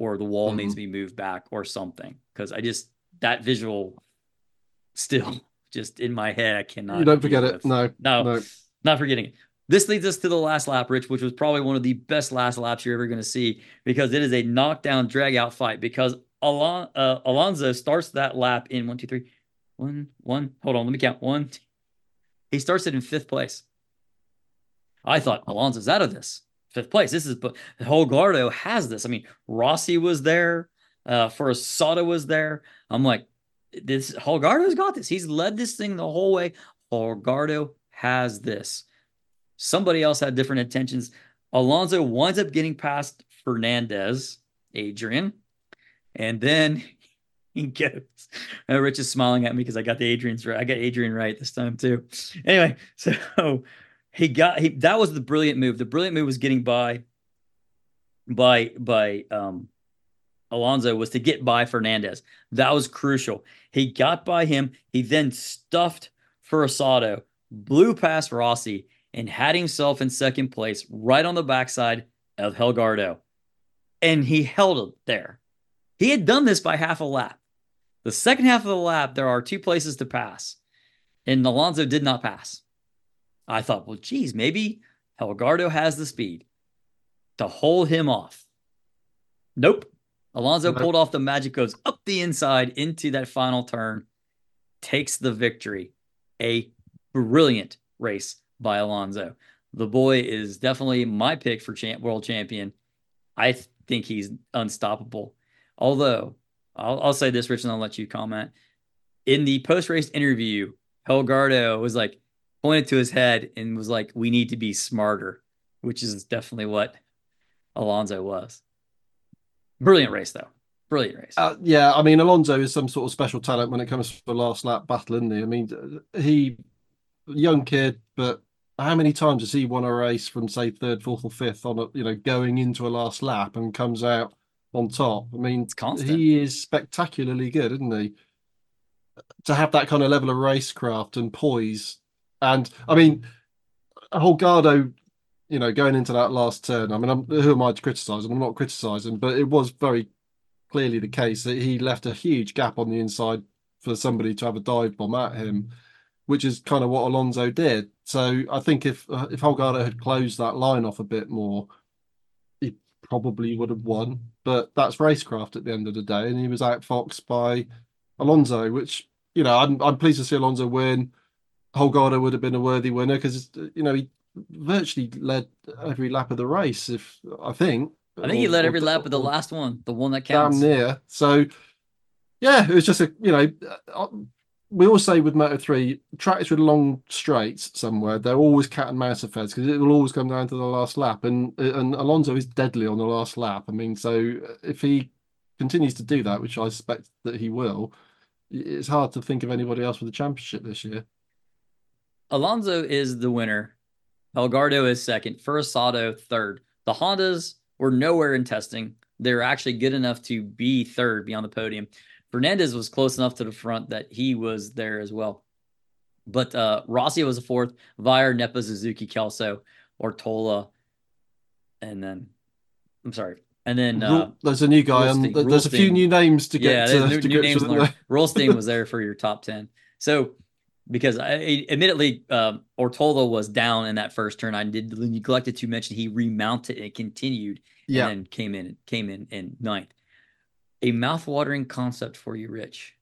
or the wall Mm-hmm. needs to be moved back or something. Because I just, that visual still just in my head, I You cannot don't deal forget it. with. No, No, no. not forgetting it. This leads us to the last lap, Rich, which was probably one of the best last laps you're ever going to see because it is a knockdown, drag out fight. Because Alon- uh, Alonso starts that lap in one, two, three, one, one. Hold on, let me count. One. Two. He starts it in fifth place. I thought Alonso's out of this. Fifth place. This is, but Holgardo has this. I mean, Rossi was there. Uh, Forasada was there. I'm like, this Holgardo's got this. He's led this thing the whole way. Holgardo has this. Somebody else had different intentions. Alonso winds up getting past Fernandez, Adrian, and then he goes. Uh, Rich is smiling at me because I got the Adrian's right. I got Adrian right this time too. Anyway, so he got he that was the brilliant move. The brilliant move was getting by by by um Alonso was to get by Fernandez. That was crucial. He got by him. He then stuffed Furasado, blew past Rossi, and had himself in second place right on the backside of Helgardo. And he held it there. He had done this by half a lap. The second half of the lap, there are two places to pass, and Alonso did not pass. I thought, well, geez, maybe Helgardo has the speed to hold him off. Nope. Alonso No. pulled off the magic, goes up the inside into that final turn, takes the victory. A brilliant race by Alonso. The boy is definitely my pick for champ, world champion. I think he's unstoppable. Although, I'll, I'll say this, Rich, and I'll let you comment. In the post-race interview, Helgardo was like, pointed to his head and was like, we need to be smarter, which is definitely what Alonso was. Brilliant race, though. Brilliant race. Uh, yeah, I mean, Alonso is some sort of special talent when it comes to the last lap battle, isn't he? I mean, he, young kid, but how many times has he won a race from, say, third, fourth, or fifth on a, you know, going into a last lap and comes out on top? I mean, It's constant. he is spectacularly good, isn't he? To have that kind of level of racecraft and poise. And I mean, Holgado, you know, going into that last turn, I mean, I'm, who am I to criticise him? I'm not criticising, but it was very clearly the case that he left a huge gap on the inside for somebody to have a dive bomb at him, which is kind of what Alonso did. So I think if uh, if Holgado had closed that line off a bit more, he probably would have won. But that's racecraft at the end of the day, and he was outfoxed by Alonso, which you know I'm I'm pleased to see Alonso win. Holgado would have been a worthy winner because you know he virtually led every lap of the race, if I think, I think he or, led or, every lap of the or last one, the one that damn counts. near. So yeah, it was just a you know uh, we always say with Moto three tracks with long straights somewhere they're always cat and mouse affairs because it will always come down to the last lap, and and Alonso is deadly on the last lap. I mean, so if he continues to do that, which I suspect that he will, it's hard to think of anybody else with the championship this year. Alonso is the winner. Helgardo is second. Furasado third. The Hondas were nowhere in testing. They were actually good enough to be third, be on the podium. Fernandez was close enough to the front that he was there as well. But uh, Rossi was a fourth. Vire, Nepa, Suzuki, Kelso, Ortola, and then I'm sorry, and then uh, There's a new guy, and Rulstein. there's a few Rulstein. new names to Yeah, get there's to, new, to new grips names with. learned. Rulstein was there for your top ten. So because I admittedly um, Ortola was down in that first turn. I did neglected to mention he remounted and continued, and Yeah, then came in came in in ninth. A mouth-watering concept for you, Rich.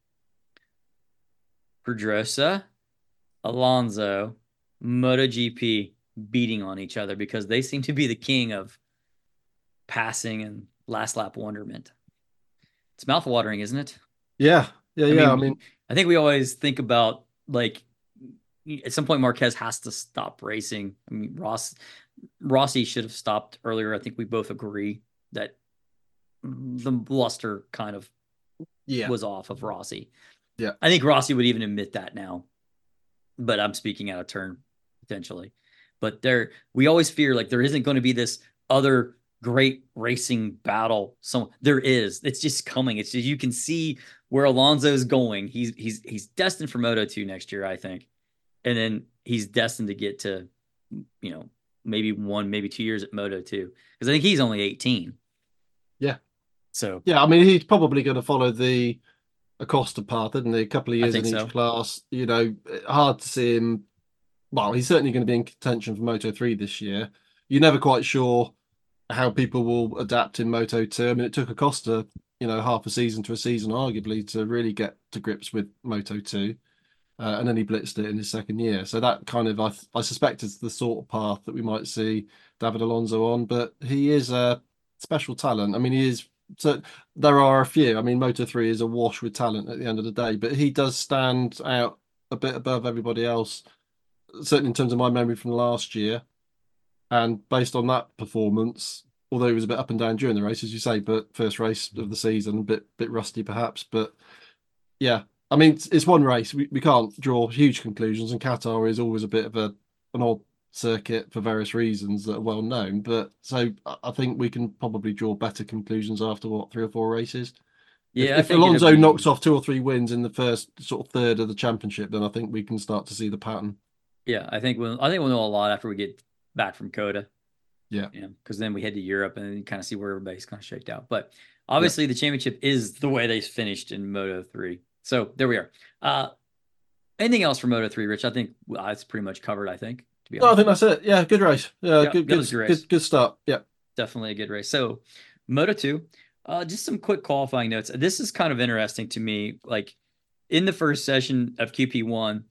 Pedrosa, Alonso, MotoGP beating on each other because they seem to be the king of passing and last lap wonderment. It's mouth-watering, isn't it? yeah, yeah, I yeah. I mean, mean, I think we always think about like at some point Marquez has to stop racing. I mean, Ross Rossi should have stopped earlier. I think we both agree that the luster kind of yeah, was off of Rossi. yeah. I think Rossi would even admit that now, but I'm speaking out of turn potentially. But there, we always fear like there isn't going to be this other great racing battle. So there is. It's just coming. It's just you can see where Alonso's going. He's he's he's destined for Moto two next year, I think, and then he's destined to get to, you know, maybe one, maybe two years at Moto two because I think he's only eighteen. Yeah. So Yeah, I mean, he's probably going to follow the Acosta path, isn't he? A couple of I years think in each so. class. You know, hard to see him. Well, he's certainly going to be in contention for Moto three this year. You're never quite sure how people will adapt in Moto two. I mean, it took Acosta, you know, half a season to a season, arguably, to really get to grips with Moto two. Uh, and then he blitzed it in his second year. So that kind of, I, I suspect, is the sort of path that we might see David Alonso on. But he is a special talent. I mean, he is. So there are a few. I mean, Moto three is awash with talent at the end of the day, but he does stand out a bit above everybody else, certainly in terms of my memory from last year. And based on that performance, although he was a bit up and down during the race, as you say, but first race of the season, a bit bit rusty perhaps, but yeah, I mean, it's, it's one race. We, we can't draw huge conclusions, and Qatar is always a bit of a an odd circuit for various reasons that are well known. But so I I think we can probably draw better conclusions after what three or four races. If Yeah, I if think it'll Alonso knocks be off two or three wins in the first sort of third of the championship, then I think we can start to see the pattern. yeah, I think we'll I think we'll know a lot after we get back from Coda. Yeah, You know, because then we head to Europe and then kind of see where everybody's kind of shaked out. But yeah. obviously, the championship is the way they finished in Moto three. So there we are. Uh, anything else for Moto three, Rich? I think well, it's pretty much covered, I think, to be No, I honest think with you. that's it. Yeah, good race. Yeah, Yeah, good, that good, was a good race. good, good start. Yeah. Definitely a good race. So, Moto two, uh, just some quick qualifying notes. This is kind of interesting to me. Like in the first session of Q P one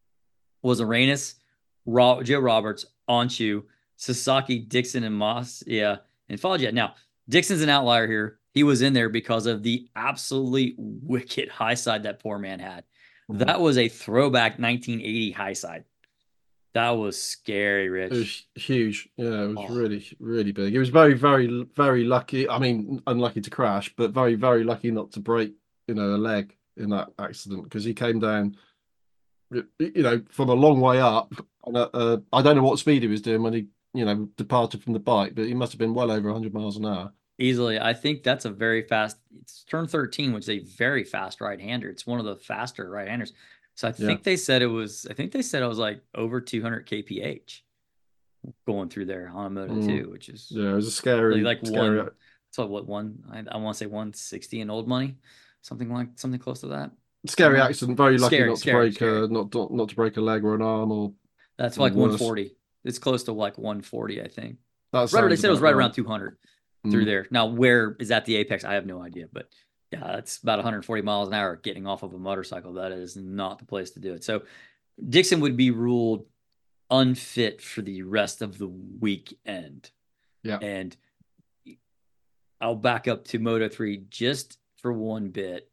was Arenas, Ro- Joe Roberts, Onchu, Sasaki, Dixon, and Moss. Yeah, and Foggia. Now, Dixon's an outlier here. He was in there because of the absolutely wicked high side that poor man had. Mhm. That was a throwback nineteen eighty high side. That was scary, It Rich. was huge. Yeah, it was Oh, really, really big. It was very, very, very lucky. I mean, unlucky to crash, but very, very lucky not to break, you know, a leg in that accident because he came down, you know, from a long way up. And uh, uh, I don't know what speed he was doing when he, you know, departed from the bike, but he must have been well over one hundred miles an hour. easily. I think that's a very fast. It's turn thirteen, which is a very fast right-hander. It's one of the faster right-handers. So I Yeah. think they said it was. I think they said it was like over two hundred kph going through there on a Moto Mm. two, which is Yeah, it was a really scary, like scary. one. So what one? I, I want to say one sixty in old money, something like something close to that. Scary Somewhere accident. Very lucky scary, not to scary, break scary. a not not, not to break a leg or an arm or That's or like worse. one forty. It's close to like one forty, I think. That Right, they sounds said it was about right right. around two hundred through Mm. there. Now, where is at the apex? I have no idea, but yeah, that's about one hundred forty miles an hour getting off of a motorcycle. That is not the place to do it. So Dixon would be ruled unfit for the rest of the weekend. Yeah. And I'll back up to Moto three just for one bit.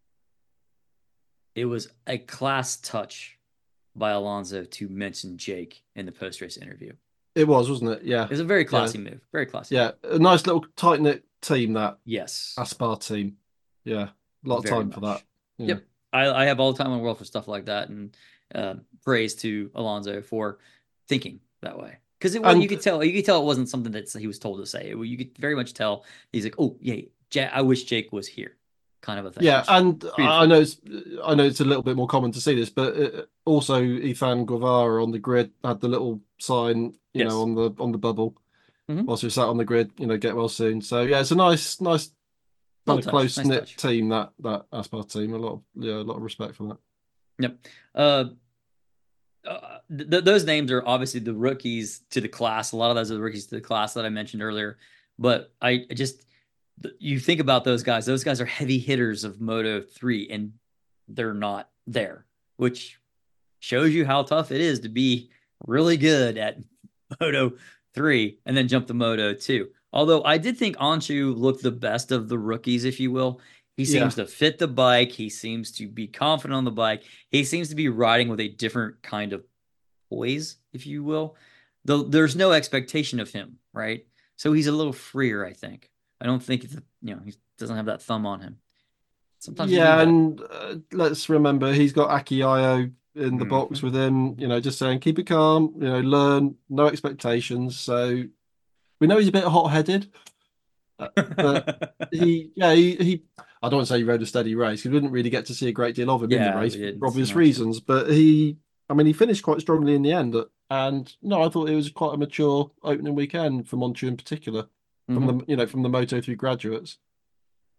It was a class touch by Alonso to mention Jake in the post race interview. It was, wasn't it? Yeah. It was a very Yeah. classy move. Very classy move. Yeah. A nice little tight knit team, that Yes, Aspar team. Yeah. A lot of very time for that. much. Yeah. Yep. I, I have all the time in the world for stuff like that, and uh, praise to Alonso for thinking that way. Because it was, you And could tell, you could tell it wasn't something that he was told to say. It, you could very much tell he's like, oh yeah, J- I wish Jake was here, kind of a thing. yeah, Which and I beautiful. know it's I know it's a little bit more common to see this, but uh also Ethan Guevara on the grid had the little sign, you know, Yes. on the on the bubble Mm-hmm. whilst he sat on the grid, you know, get well soon. So yeah, it's a nice, nice kind Little of touch, close nice knit touch. team, that that Aspar team. A lot of yeah, a lot of respect for that. Yep. Uh, uh, th- those names are obviously the rookies to the class. A lot of those are the rookies to the class that I mentioned earlier. But I just, you think about those guys, those guys are heavy hitters of Moto three, and they're not there, which shows you how tough it is to be really good at Moto three and then jump to Moto two. Although I did think Anshu looked the best of the rookies, if you will. He seems Yeah, to fit the bike. He seems to be confident on the bike. He seems to be riding with a different kind of poise, if you will. Though there's no expectation of him, right? So he's a little freer, I think. I don't think it's, you know, he doesn't have that thumb on him. Sometimes you need yeah, that. and uh, let's remember he's got Aki Ayo in the box Mm-hmm. with him. You know, just saying keep it calm. You know, learn, no expectations. So we know he's a bit hot-headed. Uh, but he, yeah, he, he, I don't want to say he rode a steady race. We didn't really get to see a great deal of him in the Yeah, race we for didn't see obvious much. reasons. But he, I mean, he finished quite strongly in the end. And no, I thought it was quite a mature opening weekend for Montu in particular, from Mm-hmm. the, you know, from the Moto three graduates.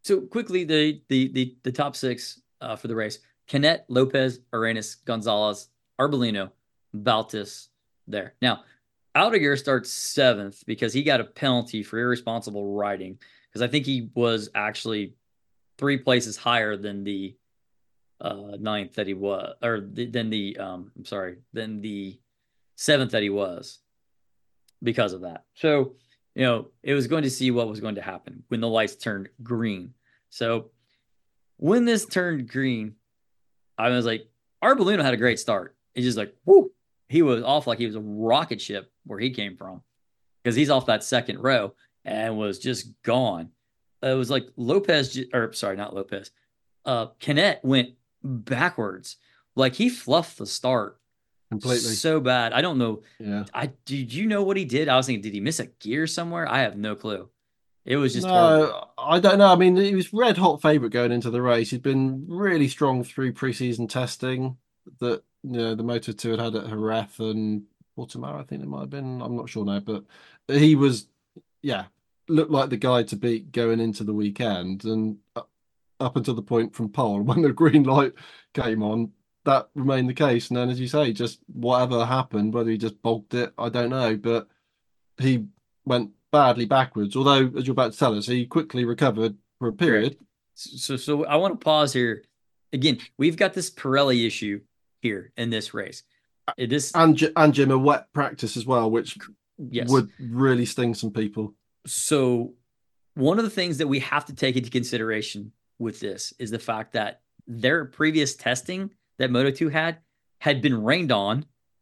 So quickly, the the the, the top six uh, for the race: Canet, Lopez, Arenas, Gonzalez, Arbolino, Baltus. There. Now, Aldeguer starts seventh because he got a penalty for irresponsible riding. Because I think he was actually three places higher than the uh, ninth that he was, or the, than the um, I'm sorry, than the seventh that he was because of that. So, you know, it was going to see what was going to happen when the lights turned green. So when this turned green, I was like, Arbolino had a great start. He's just like, whoo, he was off like he was a rocket ship where he came from because he's off that second row and was just gone. It was like Lopez, or sorry, not Lopez. Uh, Canet went backwards. Like he fluffed the start Completely. so bad. I don't know. Yeah. I did you know what he did? I was thinking, did he miss a gear somewhere? I have no clue. It was just horrible. No, I don't know. I mean, he was red hot favourite going into the race. He'd been really strong through preseason testing that you know the Moto two had had at Jerez and Portimao, I think it might have been. I'm not sure now, but he was, yeah, looked like the guy to beat going into the weekend. And up until the point from pole when the green light came on, that remained the case. And then, as you say, just whatever happened, whether he just bogged it, I don't know, but he went badly backwards. Although, as you're about to tell us, he quickly recovered for a Correct. period. So, so I want to pause here. Again, we've got this Pirelli issue here in this race. This, And and Jim, a wet practice as well, which yes. would really sting some people. So one of the things that we have to take into consideration with this is the fact that their previous testing that Moto two had had been rained on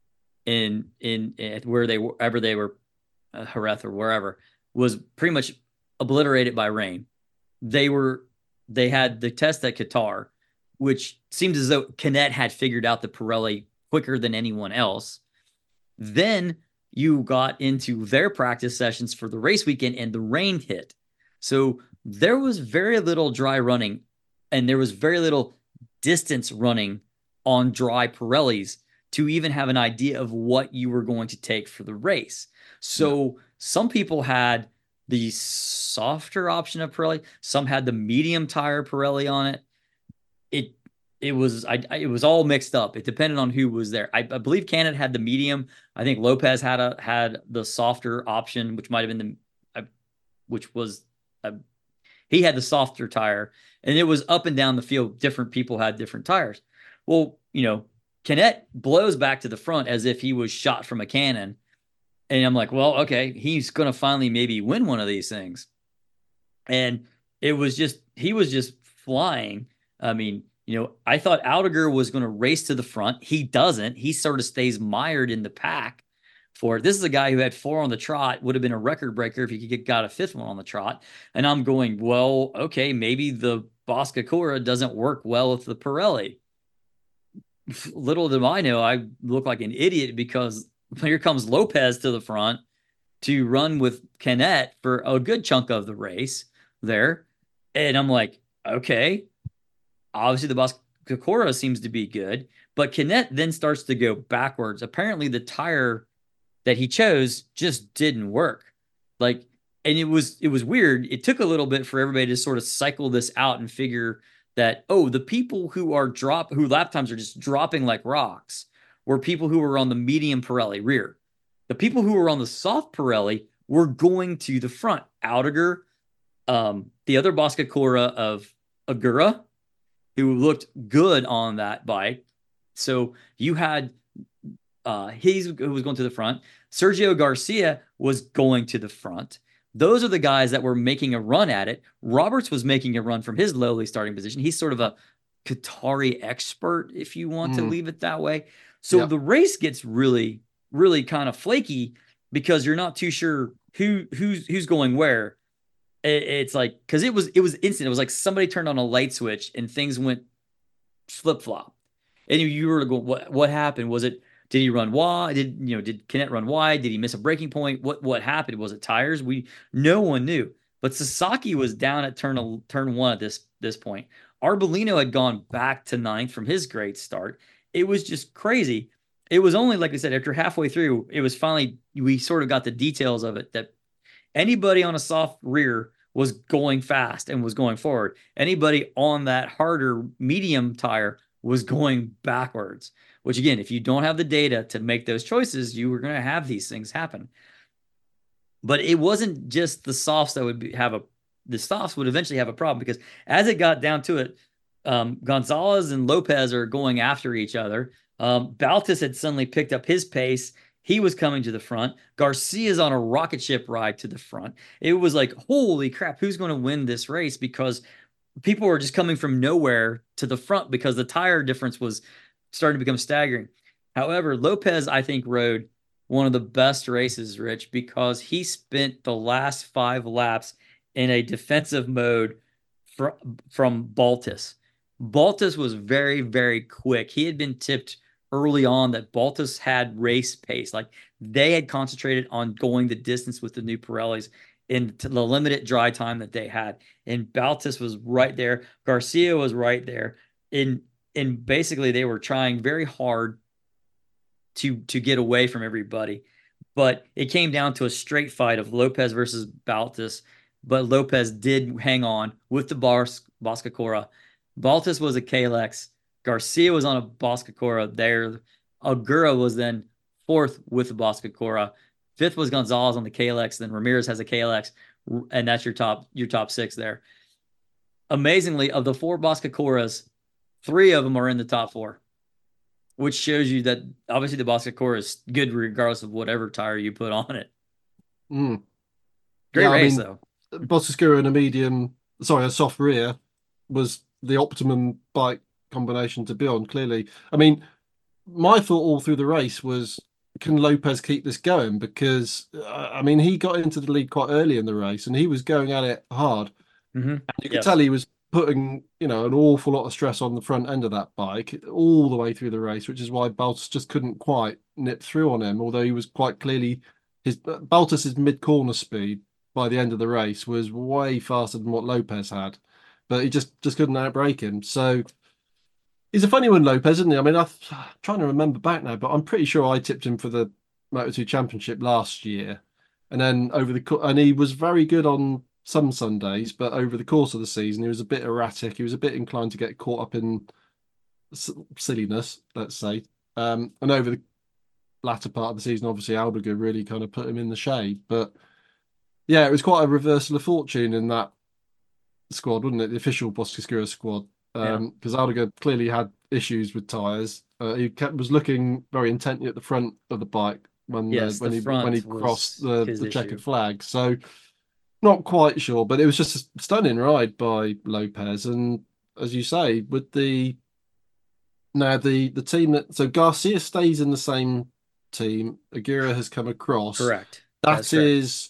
in in, in where they were ever they were uh, Jerez or wherever was pretty much obliterated by rain. They were they had the test at Qatar, which seemed as though Canet had figured out the Pirelli quicker than anyone else. Then you got into their practice sessions for the race weekend and the rain hit. So there was very little dry running and there was very little distance running on dry Pirellis to even have an idea of what you were going to take for the race. Yeah. So some people had the softer option of Pirelli, some had the medium tire Pirelli on it. It it was I, it was all mixed up. It depended on who was there. I, I believe Canet had the medium. I think Lopez had a had the softer option, which might have been the, uh, which was uh, he had the softer tire, and it was up and down the field. Different people had different tires. Well, you know, Canet blows back to the front as if he was shot from a cannon, and I'm like, well, okay, he's gonna finally maybe win one of these things, and it was just he was just flying. I mean, you know, I thought Aldeguer was going to race to the front. He doesn't. He sort of stays mired in the pack for it. This is a guy who had four on the trot, would have been a record breaker if he could get got a fifth one on the trot. And I'm going, well, okay, maybe the Boscacura doesn't work well with the Pirelli. Little did I know, I look like an idiot because here comes Lopez to the front to run with Canet for a good chunk of the race there. And I'm like, okay, obviously the Boscacura seems to be good, but Canet then starts to go backwards. Apparently the tire that he chose just didn't work. Like, and it was it was weird. It took a little bit for everybody to sort of cycle this out and figure that, oh, the people who are drop who lap times are just dropping like rocks were people who were on the medium Pirelli rear. The people who were on the soft Pirelli were going to the front. Aldeguer, um, the other Boscacura of Agura, who looked good on that bike. So you had uh he's who was going to the front. Sergio Garcia was going to the front. Those are the guys that were making a run at it. Roberts was making a run from his lowly starting position. He's sort of a Qatari expert, if you want to Mm. leave it that way. So Yeah. the race gets really, really kind of flaky because you're not too sure who who's who's going where. It's like because it was it was instant. It was like somebody turned on a light switch and things went flip flop. And you were to go, what what happened? Was it did he run wide? Did you know did Canet run wide? Did he miss a breaking point? What what happened? Was it tires? We no one knew. But Sasaki was down at turn turn one at this this point. Arbolino had gone back to ninth from his great start. It was just crazy. It was only like I said after halfway through, it was finally we sort of got the details of it that anybody on a soft rear was going fast and was going forward. Anybody on that harder medium tire was going backwards, which again, if you don't have the data to make those choices, you were going to have these things happen. But it wasn't just the softs that would be, have a, the softs would eventually have a problem because as it got down to it, um, Gonzalez and Lopez are going after each other. Um, Baltus had suddenly picked up his pace. He was coming to the front. Garcia's on a rocket ship ride to the front. It was like, holy crap, who's going to win this race? Because people were just coming from nowhere to the front because the tire difference was starting to become staggering. However, Lopez, I think, rode one of the best races, Rich, because he spent the last five laps in a defensive mode fr- from Baltus. Baltus was very, very quick. He had been tipped early on that Baltus had race pace. Like they had concentrated on going the distance with the new Pirellis in the limited dry time that they had. And Baltus was right there. Garcia was right there. And and basically they were trying very hard to to get away from everybody. But it came down to a straight fight of Lopez versus Baltus. But Lopez did hang on with the Bars Boscacora. Baltus was a Kalex. Garcia was on a Boscacora there. Agura was then fourth with the Boscacora. Fifth was Gonzalez on the Kalex. Then Ramirez has a Kalex, and that's your top your top six there. Amazingly, of the four Boscacoras, three of them are in the top four, which shows you that obviously the Boscacora is good regardless of whatever tire you put on it. Mm. Great Yeah, I race mean, though. Bottascura and a medium, sorry, a soft rear was the optimum bike combination to be on, clearly. I mean, my thought all through the race was, can Lopez keep this going? Because, uh, I mean, he got into the lead quite early in the race and he was going at it hard. Mm-hmm. You could tell Yes. he was putting, you know, an awful lot of stress on the front end of that bike all the way through the race, which is why Baltus just couldn't quite nip through on him. Although he was quite clearly his Baltus's mid corner speed by the end of the race was way faster than what Lopez had, but he just just couldn't outbrake him. So he's a funny one, Lopez, isn't he? I mean, I'm trying to remember back now, but I'm pretty sure I tipped him for the Moto two Championship last year, and then over the and he was very good on some Sundays, but over the course of the season, he was a bit erratic. He was a bit inclined to get caught up in silliness, let's say. Um, and over the latter part of the season, obviously, Alberga really kind of put him in the shade. But yeah, it was quite a reversal of fortune in that squad, wasn't it? The official Boscoscura squad, Yeah. because um, Alberga clearly had issues with tyres. Uh, he kept was looking very intently at the front of the bike when uh, Yes, the when he when he front crossed was the his the issue. checkered flag. So not quite sure, but it was just a stunning ride by Lopez. And as you say, with the now the the team that so Garcia stays in the same team. Aguirre has come across. Correct. That's That correct. is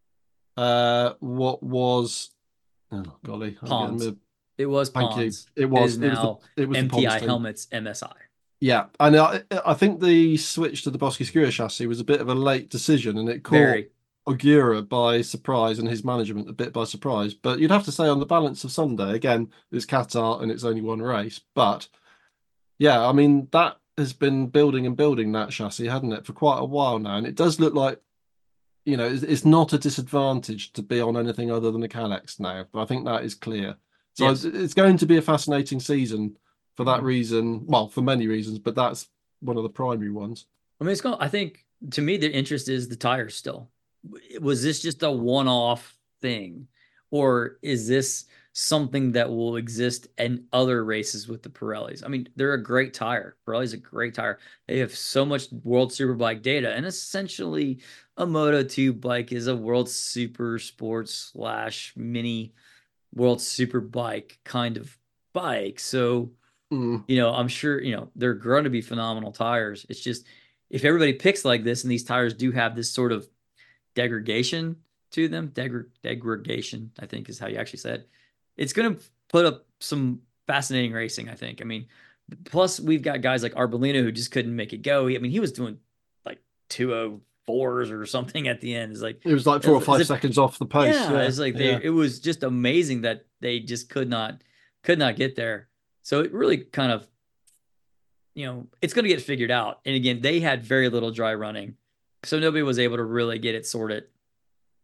uh what was oh golly, I'm getting Pons. the It was thank you. Pons. It It is was it was the now it was the Pons M T I team. Helmets M S I. Yeah, and I I think the switch to the Boscoscura chassis was a bit of a late decision, and it caught Very. Aguirre by surprise and his management a bit by surprise. But you'd have to say on the balance of Sunday, again, it's Qatar and it's only one race. But yeah, I mean that has been building and building that chassis, hadn't it, for quite a while now, and it does look like you know it's, it's not a disadvantage to be on anything other than a Kalex now. But I think that is clear. So it's Yes. it's going to be a fascinating season for that Mhm. reason. Well, for many reasons, but that's one of the primary ones. I mean, it's going, I think to me, the interest is the tires still. Was this just a one-off thing? Or is this something that will exist in other races with the Pirellis? I mean, they're a great tire. Pirelli's a great tire. They have so much World Superbike data, and essentially a Moto two bike is a World Super Sports slash mini World Superbike kind of bike. So Mm, you know, I'm sure, you know, they're going to be phenomenal tires. It's just if everybody picks like this and these tires do have this sort of degradation to them, degr- degradation, I think is how you actually said, it's going to put up some fascinating racing, I think. I mean, plus we've got guys like Arbolino who just couldn't make it go. He, I mean, he was doing like two oh fours or something at the end. It's like, it was like four or as five if, seconds off the pace. yeah, Yeah, it's like they, yeah. it was just amazing that they just could not, could not get there. So it really kind of you know, it's going to get figured out. And again, they had very little dry running. So nobody was able to really get it sorted.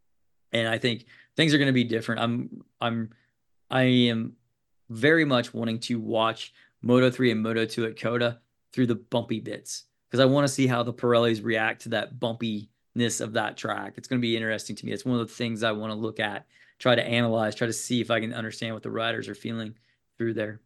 And I think things are going to be different. I'm I'm I am very much wanting to watch Moto three and Moto two at COTA through the bumpy bits because I want to see how the Pirellis react to that bumpiness of that track. It's going to be interesting to me. It's one of the things I want to look at, try to analyze, try to see if I can understand what the riders are feeling through there.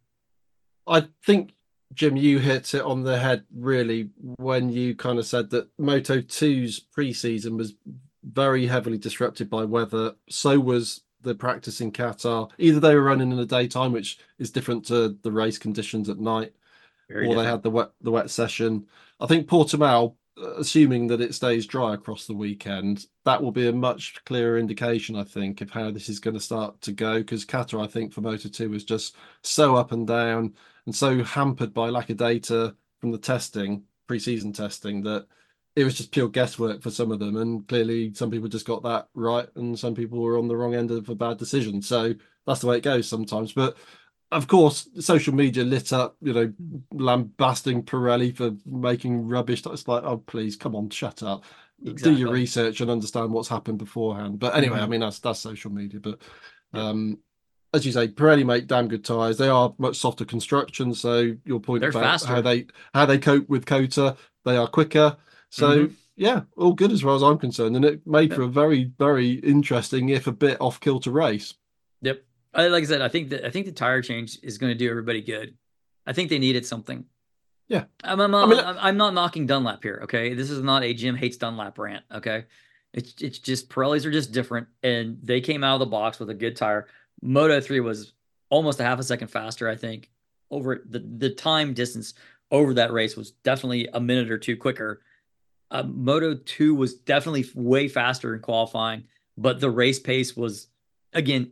I think, Jim, you hit it on the head really when you kind of said that Moto two's pre-season was very heavily disrupted by weather. So was the practice in Qatar. Either they were running in the daytime, which is different to the race conditions at night, Very or they different. had the wet the wet session. I think Portimao, uh, assuming that it stays dry across the weekend, that will be a much clearer indication, I think, of how this is going to start to go. Because Qatar, I think, for Moto two was just so up and down and so hampered by lack of data from the testing, pre-season testing, that it was just pure guesswork for some of them. And clearly, some people just got that right, and some people were on the wrong end of a bad decision. So that's the way it goes sometimes. But of course, social media lit up, you know, lambasting Pirelli for making rubbish. It's like, oh, please, come on, shut up. Do your Exactly. research and understand what's happened beforehand. But anyway, I Mm-hmm. mean, that's that's social media. But Yep. um, as you say, Pirelli make damn good tires. They are much softer construction. So your point They're about how faster. they how they cope with COTA, they are quicker. So Mm-hmm. yeah, all good as far as I'm concerned. And it made for Yep. a very, very interesting, if a bit off kilter race. Yep. I, like I said, I think that I think the tire change is going to do everybody good. I think they needed something. Yeah. I'm, I'm, I mean, not, I'm not knocking Dunlap here. Okay, this is not a Jim hates Dunlap rant. Okay, it's it's just Pirellis are just different, and they came out of the box with a good tire. Moto three was almost a half a second faster. I think over the the time distance over that race was definitely a minute or two quicker. Uh, Moto two was definitely way faster in qualifying, but the race pace was again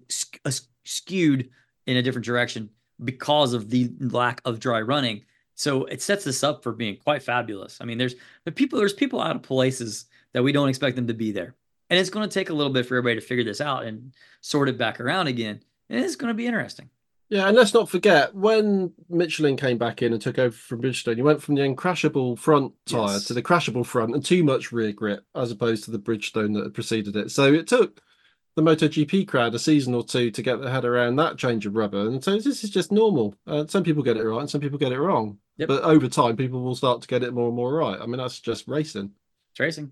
skewed in a different direction because of the lack of dry running. So it sets this up for being quite fabulous. I mean, there's the people there's people out of places that we don't expect them to be there. And it's going to take a little bit for everybody to figure this out and sort it back around again. And it's going to be interesting. yeah, and let's not forget when Michelin came back in and took over from Bridgestone, you went from the uncrashable front tyre to Yes. the crashable front and too much rear grip as opposed to the Bridgestone that had preceded it. So it took the MotoGP crowd a season or two to get their head around that change of rubber. And so this is just normal. Uh, some people get it right and some people get it wrong. Yep. But over time, people will start to get it more and more right. I mean, that's just racing. Tracing.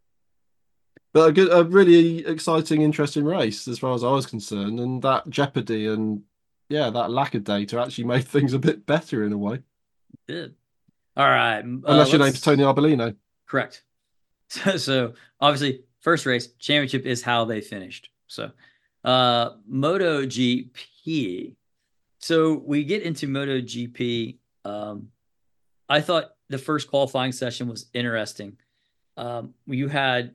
But a good, a really exciting, interesting race as far as I was concerned. And that jeopardy and yeah, that lack of data actually made things a bit better in a way. Good. All right. Uh, Unless your name's let's Tony Arbolino. correct. So, so obviously, first race championship is how they finished. So, uh, Moto G P. So we get into Moto G P. Um, I thought the first qualifying session was interesting. Um, you had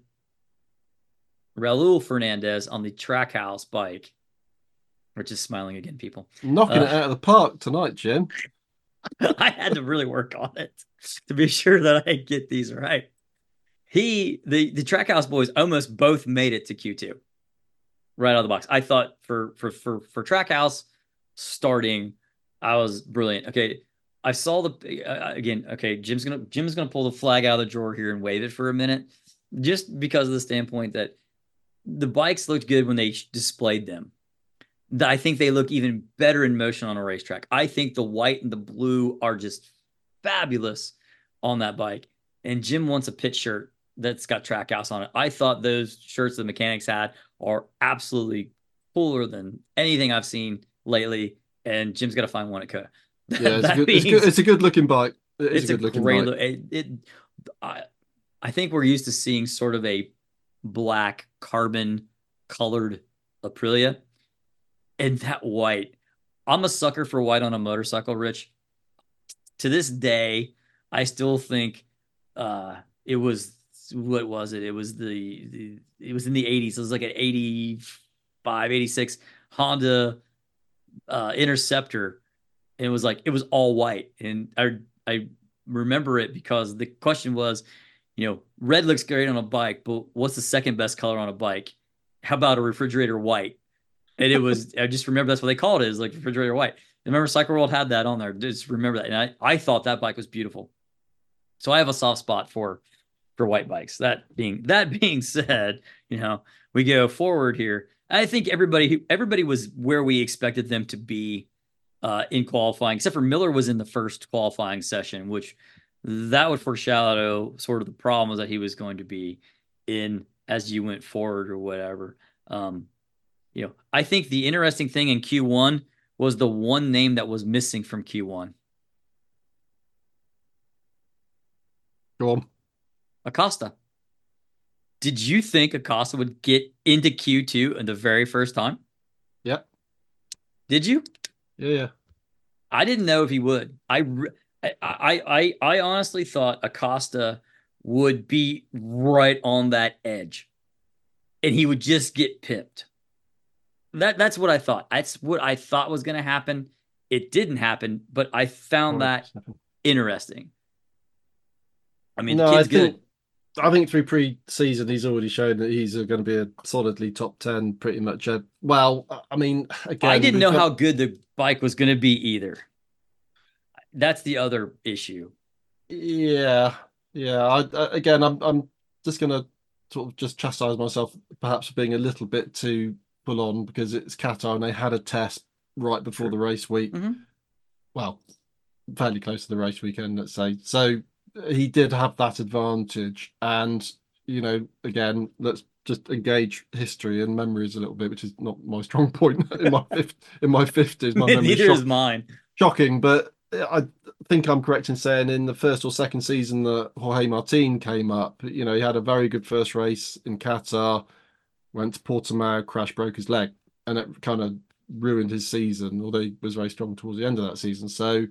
Raul Fernandez on the Trackhouse bike, which is smiling again, people. Knocking Uh, it out of the park tonight, Jim. I had to really work on it to be sure that I get these right. He, the the Trackhouse boys, almost both made it to Q two right out of the box. I thought for for for for Trackhouse starting, I was brilliant. Okay, I saw the uh, again. Okay, Jim's gonna Jim's gonna pull the flag out of the drawer here and wave it for a minute, just because of the standpoint that the bikes looked good when they displayed them. I think they look even better in motion on a racetrack. I think the white and the blue are just fabulous on that bike. And Jim wants a pit shirt that's got Trackhouse on it. I thought those shirts the mechanics had are absolutely cooler than anything I've seen lately. And Jim's got to find one at COTA. Yeah, it's a That good, it's being, good, it's a good looking bike. It is a it's a good looking great bike. look. It, it I, I think we're used to seeing sort of a black carbon colored Aprilia and that white. I'm a sucker for white on a motorcycle, Rich. To this day, I still think uh, it was what was it? It was the, the it was in the eighties. It was like an eighty-five, eighty-six Honda uh, Interceptor. And it was like it was all white. And I I remember it because the question was, you know, red looks great on a bike, but what's the second best color on a bike? How about a refrigerator white? And it was, I just remember that's what they called it, is like refrigerator white. I remember Cycle World had that on there. Just remember that. And I, I thought that bike was beautiful. So I have a soft spot for for white bikes. That being that being said, you know, we go forward here. I think everybody everybody was where we expected them to be uh, in qualifying, except for Miller was in the first qualifying session, which that would foreshadow sort of the problems that he was going to be in as you went forward or whatever. Um, you know, I think the interesting thing in Q one was the one name that was missing from Q one. Go on. Acosta. Did you think Acosta would get into Q two in the very first time? Yeah. Did you? Yeah, yeah. I didn't know if he would. I, I, I, I honestly thought Acosta would be right on that edge, and he would just get pipped. That that's what I thought. That's what I thought was going to happen. It didn't happen, but I found that one hundred percent. interesting. I mean, the No, I kid's good. think I think through pre-season he's already shown that he's going to be a solidly top ten, pretty much. A, well, I mean, I again, didn't we've know how got good the bike was going to be either. That's the other issue. yeah, yeah. I, I, again, I'm I'm just going to sort of just chastise myself, perhaps for being a little bit too full on because it's Qatar and they had a test right before Sure. the race week. Mm-hmm. Well, fairly close to the race weekend, let's say. So he did have that advantage. And, you know, again, let's just engage history and memories a little bit, which is not my strong point in my fifth, in my fifties. My memory is Neither is shock, mine. shocking, but I think I'm correct in saying in the first or second season that Jorge Martin came up, you know, he had a very good first race in Qatar, went to Portimao, crash, broke his leg, and it kind of ruined his season, although he was very strong towards the end of that season. So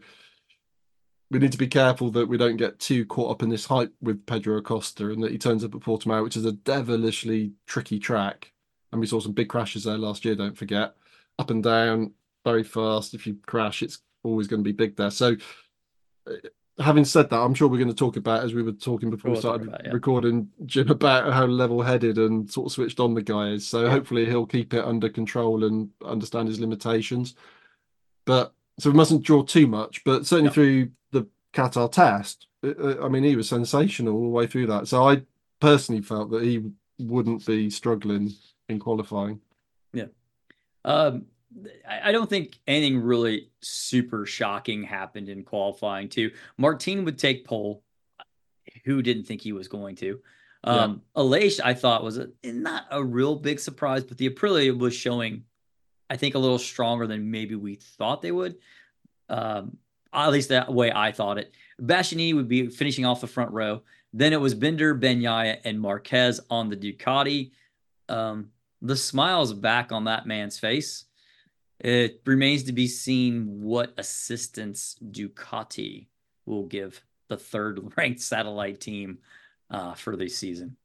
we need to be careful that we don't get too caught up in this hype with Pedro Acosta and that he turns up at Portimao, which is a devilishly tricky track. And we saw some big crashes there last year, don't forget. Up and down, very fast. If you crash, it's always going to be big there. So, uh, having said that, I'm sure we're going to talk about, as we were talking before we We'll talk started about it, yeah. recording, Jim, about how level headed and sort of switched on the guy is. So, Yeah. hopefully, he'll keep it under control and understand his limitations. But so we mustn't draw too much, but certainly No. through the Qatar test, I mean, he was sensational all the way through that. So I personally felt that he wouldn't be struggling in qualifying. Yeah. Um, I don't think anything really super shocking happened in qualifying too. Martin would take pole. Who didn't think he was going to? Yeah. Um, Aleix, I thought was a, not a real big surprise, but the Aprilia was showing, I think, a little stronger than maybe we thought they would. Um, at least that way I thought it. Bastianini would be finishing off the front row. Then it was Binder, Bagnaia, and Marquez on the Ducati. Um, the smile's back on that man's face. It remains to be seen what assistance Ducati will give the third-ranked satellite team uh, for this season.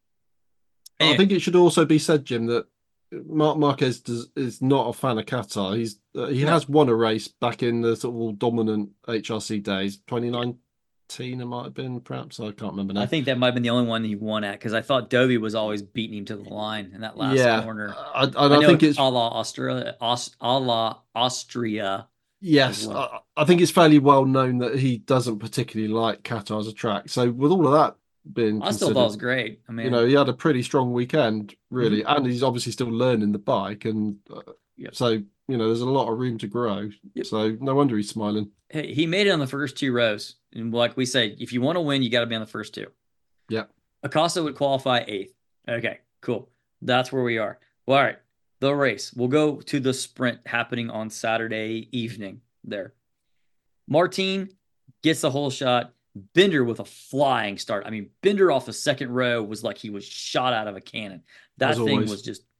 I Anyway, think it should also be said, Jim, that Marc Marquez does, is not a fan of Qatar. He's uh, he no, has won a race back in the sort of all dominant H R C days, twenty nineteen it might have been, perhaps. I can't remember I now. think that might have been the only one he won at because I thought Dovey was always beating him to the line in that last Yeah, corner. I, and I I know think it's it's a la Australia, Aus, a la Austria as yes, well. I, I think it's fairly well known that he doesn't particularly like Qatar as a track. So with all of that being I still thought it considered, was great. I you know, mean, he had a pretty strong weekend, really, mm-hmm. and he's obviously still learning the bike, and uh, Yep. so you know, there's a lot of room to grow. Yep. So no wonder he's smiling. Hey, he made it on the first two rows, and like we say, if you want to win, you got to be on the first two. Yeah. Acosta would qualify eighth. Okay, cool. That's where we are. Well, all right, the race. We'll go to the sprint happening on Saturday evening there. Martin gets the whole shot. Binder with a flying start. I mean, Binder off the second row was like he was shot out of a cannon. As That thing always. was just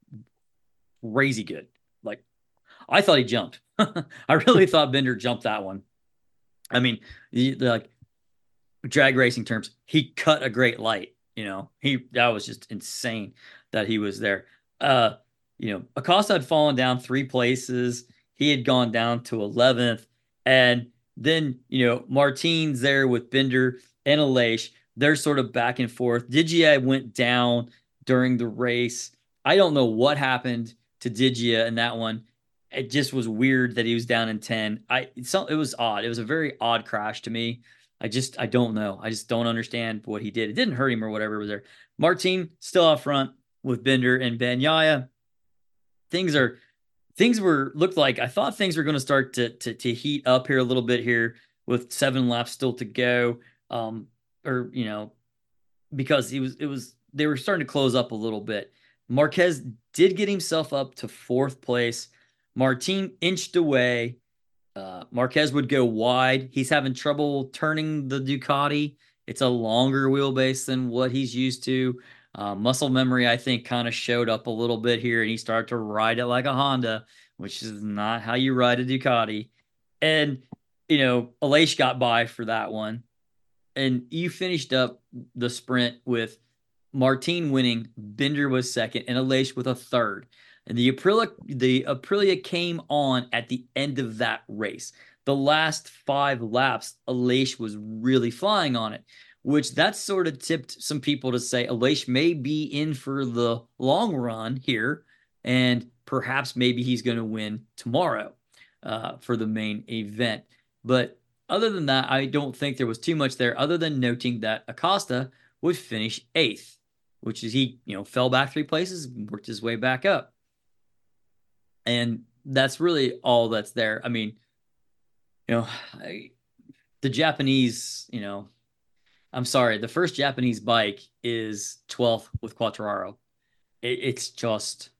crazy good. Like, I thought he jumped. I really thought Binder jumped that one. I mean, the, the, like drag racing terms, he cut a great light. You know, he that was just insane that he was there. Uh, you know, Acosta had fallen down three places. He had gone down to eleventh, and then you know Martin's there with Binder and Aleix. They're sort of back and forth. Digia went down during the race. I don't know what happened to Digia in that one. It just was weird that he was down in ten. I so it was odd. It was a very odd crash to me. I just I don't know. I just don't understand what he did. It didn't hurt him or whatever was there. Martin still out front. with Bender and Bagnaia. Things are things were looked like I thought things were going to start to, to to heat up here a little bit here with seven laps still to go. Um, or you know, because he was it was they were starting to close up a little bit. Marquez did get himself up to fourth place. Martin inched away. Uh, Marquez would go wide. He's having trouble turning the Ducati. It's a longer wheelbase than what he's used to. Uh, muscle memory, I think, kind of showed up a little bit here, and he started to ride it like a Honda, which is not how you ride a Ducati. And, you know, Aleix got by for that one. And you finished up the sprint with Martin winning, Bender was second, and Aleix with a third. And the Aprilia, the Aprilia came on at the end of that race. The last five laps, Aleix was really flying on it, which that sort of tipped some people to say Aleix may be in for the long run here, and perhaps maybe he's going to win tomorrow uh, for the main event. But other than that, I don't think there was too much there, other than noting that Acosta would finish eighth, which is he, you know, fell back three places, worked his way back up. And that's really all that's there. I mean, you know, I, the Japanese, you know, I'm sorry, the first Japanese bike is twelfth with Quattraro. It, it's just,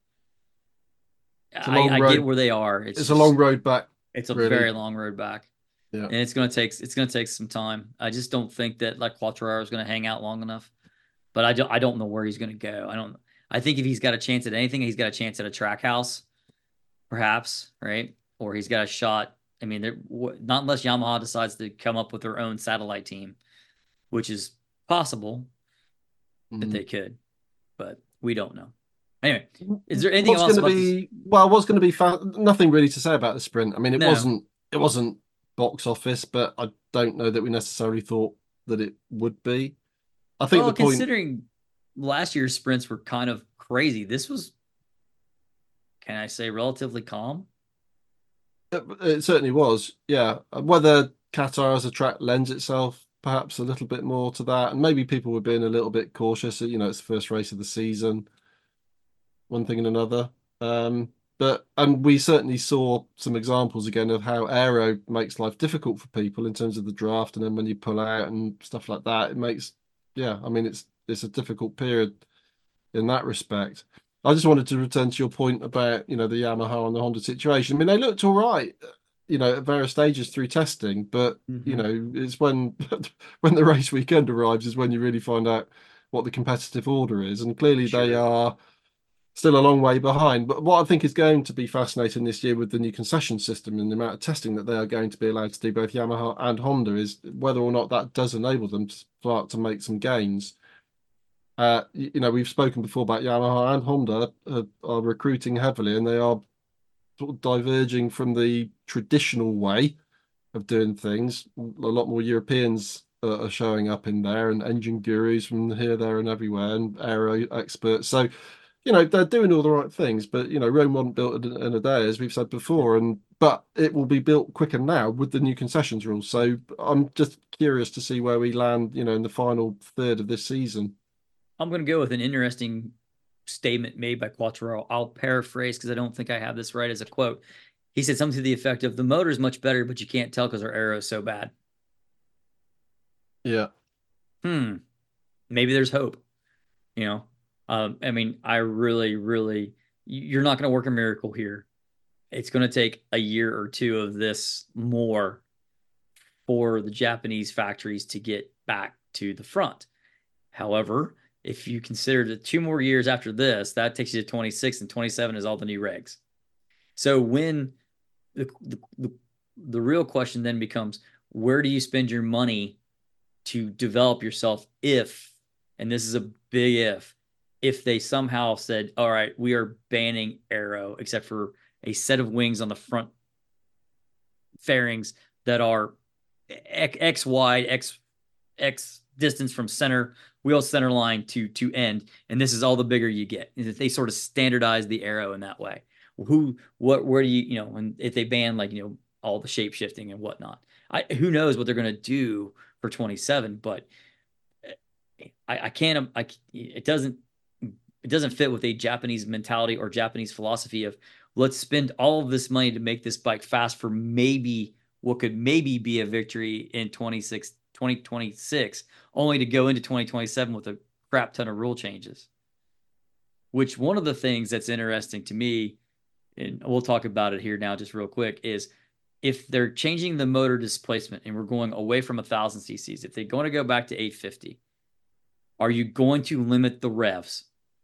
It's a I, long I get road. where they are. It's It's a long just, road back, it's a really. very long road back. Yeah. And it's gonna take it's gonna take some time. I just don't think that like Quattraro is gonna hang out long enough. But I don't I don't know where he's gonna go. I don't. I think if he's got a chance at anything, he's got a chance at a track house, perhaps, right? Or he's got a shot. I mean, not unless Yamaha decides to come up with their own satellite team, which is possible that Mm. they could, but we don't know. Anyway, is there anything What's going else to about this? be well? What's going to be fa- nothing really to say about the sprint. I mean, it No. wasn't it wasn't box office, but I don't know that we necessarily thought that it would be. I think Well, the point considering last year's sprints were kind of crazy, this was, can I say, relatively calm? it, it certainly was, yeah. Whether Qatar as a track lends itself perhaps a little bit more to that, and maybe people were being a little bit cautious. You know, it's the first race of the season, one thing and another. Um, but and we certainly saw some examples again of how aero makes life difficult for people in terms of the draft, and then when you pull out and stuff like that, it makes yeah. I mean, it's it's a difficult period in that respect. I just wanted to return to your point about you know the Yamaha and the Honda situation. I mean, they looked all right, you know, at various stages through testing, but you Mm-hmm. know, it's when when the race weekend arrives is when you really find out what the competitive order is, and clearly they Sure. are still a long way behind. But what I think is going to be fascinating this year with the new concession system and the amount of testing that they are going to be allowed to do, both Yamaha and Honda, is whether or not that does enable them to start to make some gains. Uh, you, you know, we've spoken before about Yamaha and Honda are, are recruiting heavily, and they are sort of diverging from the traditional way of doing things. A lot more Europeans uh, are showing up in there, and engine gurus from here, there, and everywhere, and aero experts. So you know they're doing all the right things, but you know Rome wasn't built in in a day, as we've said before, and but it will be built quicker now with the new concessions rules. So I'm just curious to see where we land, you know, in the final third of this season. I'm going to go with an interesting statement made by Quattro. I'll paraphrase because I don't think I have this right as a quote. He said something to the effect of, "The motor is much better, but you can't tell because our aero is so bad." Yeah, Hmm. Maybe there's hope. You know, um, I mean, I really, really, you're not going to work a miracle here. It's going to take a year or two of this more for the Japanese factories to get back to the front. However, if you consider the two more years after this, that takes you to twenty-six, and twenty-seven is all the new regs. So when the, the, the, the real question then becomes, where do you spend your money to develop yourself if, and this is a big if, if they somehow said, all right, we are banning aero except for a set of wings on the front fairings that are X wide, X X distance from center wheel center line to to end, and this is all the bigger you get. And if they sort of standardize the aero in that way, who, what, where do you, you know, and if they ban like you know all the shape shifting and whatnot, I who knows what they're going to do for twenty-seven, but I, I can't, I, it doesn't It doesn't fit with a Japanese mentality or Japanese philosophy of let's spend all of this money to make this bike fast for maybe what could maybe be a victory in twenty twenty-six, only to go into twenty twenty-seven with a crap ton of rule changes. Which one of the things that's interesting to me, and we'll talk about it here now just real quick, is if they're changing the motor displacement and we're going away from one thousand cc's, if they're going to go back to eight fifty, are you going to limit the revs?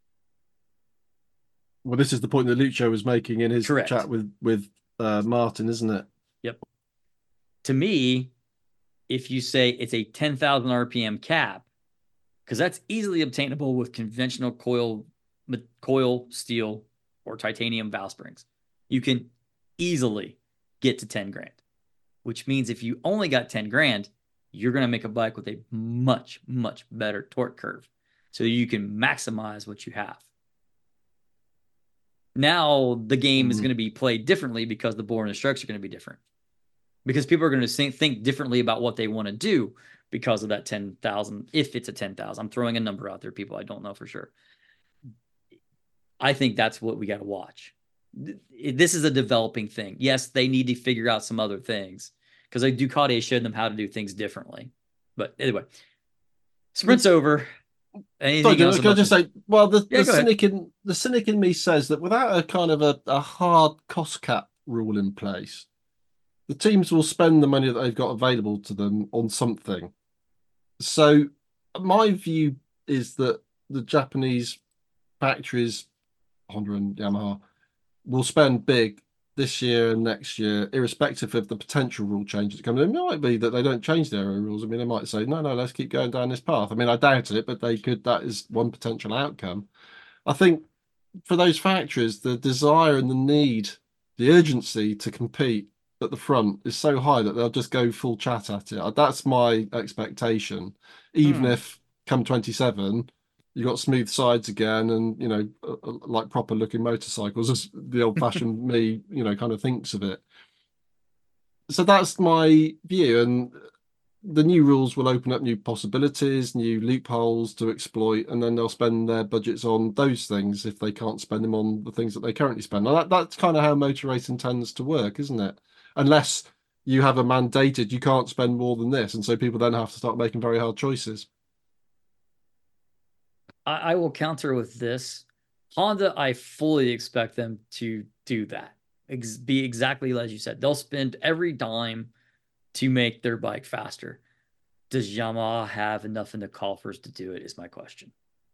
Well, this is the point that Lucho was making in his Correct. chat with with uh, Martin, isn't it? Yep. To me, if you say it's a ten thousand R P M cap, because that's easily obtainable with conventional coil, coil steel or titanium valve springs, you can easily get to ten grand, which means if you only got ten grand, you're going to make a bike with a much, much better torque curve so you can maximize what you have. Now the game mm. is going to be played differently because the bore and the strokes are going to be different. Because people are going to think differently about what they want to do because of that ten thousand, if it's a ten thousand. I'm throwing a number out there, people. I don't know for sure. I think that's what we got to watch. This is a developing thing. Yes, they need to figure out some other things because like Ducati showed them how to do things differently. But anyway, sprint's over. Anything Sorry, else? Can I just say, well, the, yeah, the cynic in the cynic in me says that without a kind of a, a hard cost cap rule in place, the teams will spend the money that they've got available to them on something. So my view is that the Japanese factories, Honda and Yamaha, will spend big this year and next year, irrespective of the potential rule changes that come in. It might be that they don't change their own rules. I mean, they might say, no, no, let's keep going down this path. I mean, I doubt it, but they could. That is one potential outcome. I think for those factories, the desire and the need, the urgency to compete at the front is so high that they'll just go full chat at it. That's my expectation. Even hmm. if come twenty-seven, you got smooth sides again, and you know, like proper looking motorcycles, as the old fashioned me, you know, kind of thinks of it. So that's my view, and the new rules will open up new possibilities, new loopholes to exploit, and then they'll spend their budgets on those things if they can't spend them on the things that they currently spend. Now that, that's kind of how motor racing tends to work, isn't it? Unless you have a mandated, you can't spend more than this, and so people then have to start making very hard choices. I, I will counter with this. Honda, I fully expect them to do that. Ex- be exactly as you said. They'll spend every dime to make their bike faster. Does Yamaha have enough in the coffers to do it is my question.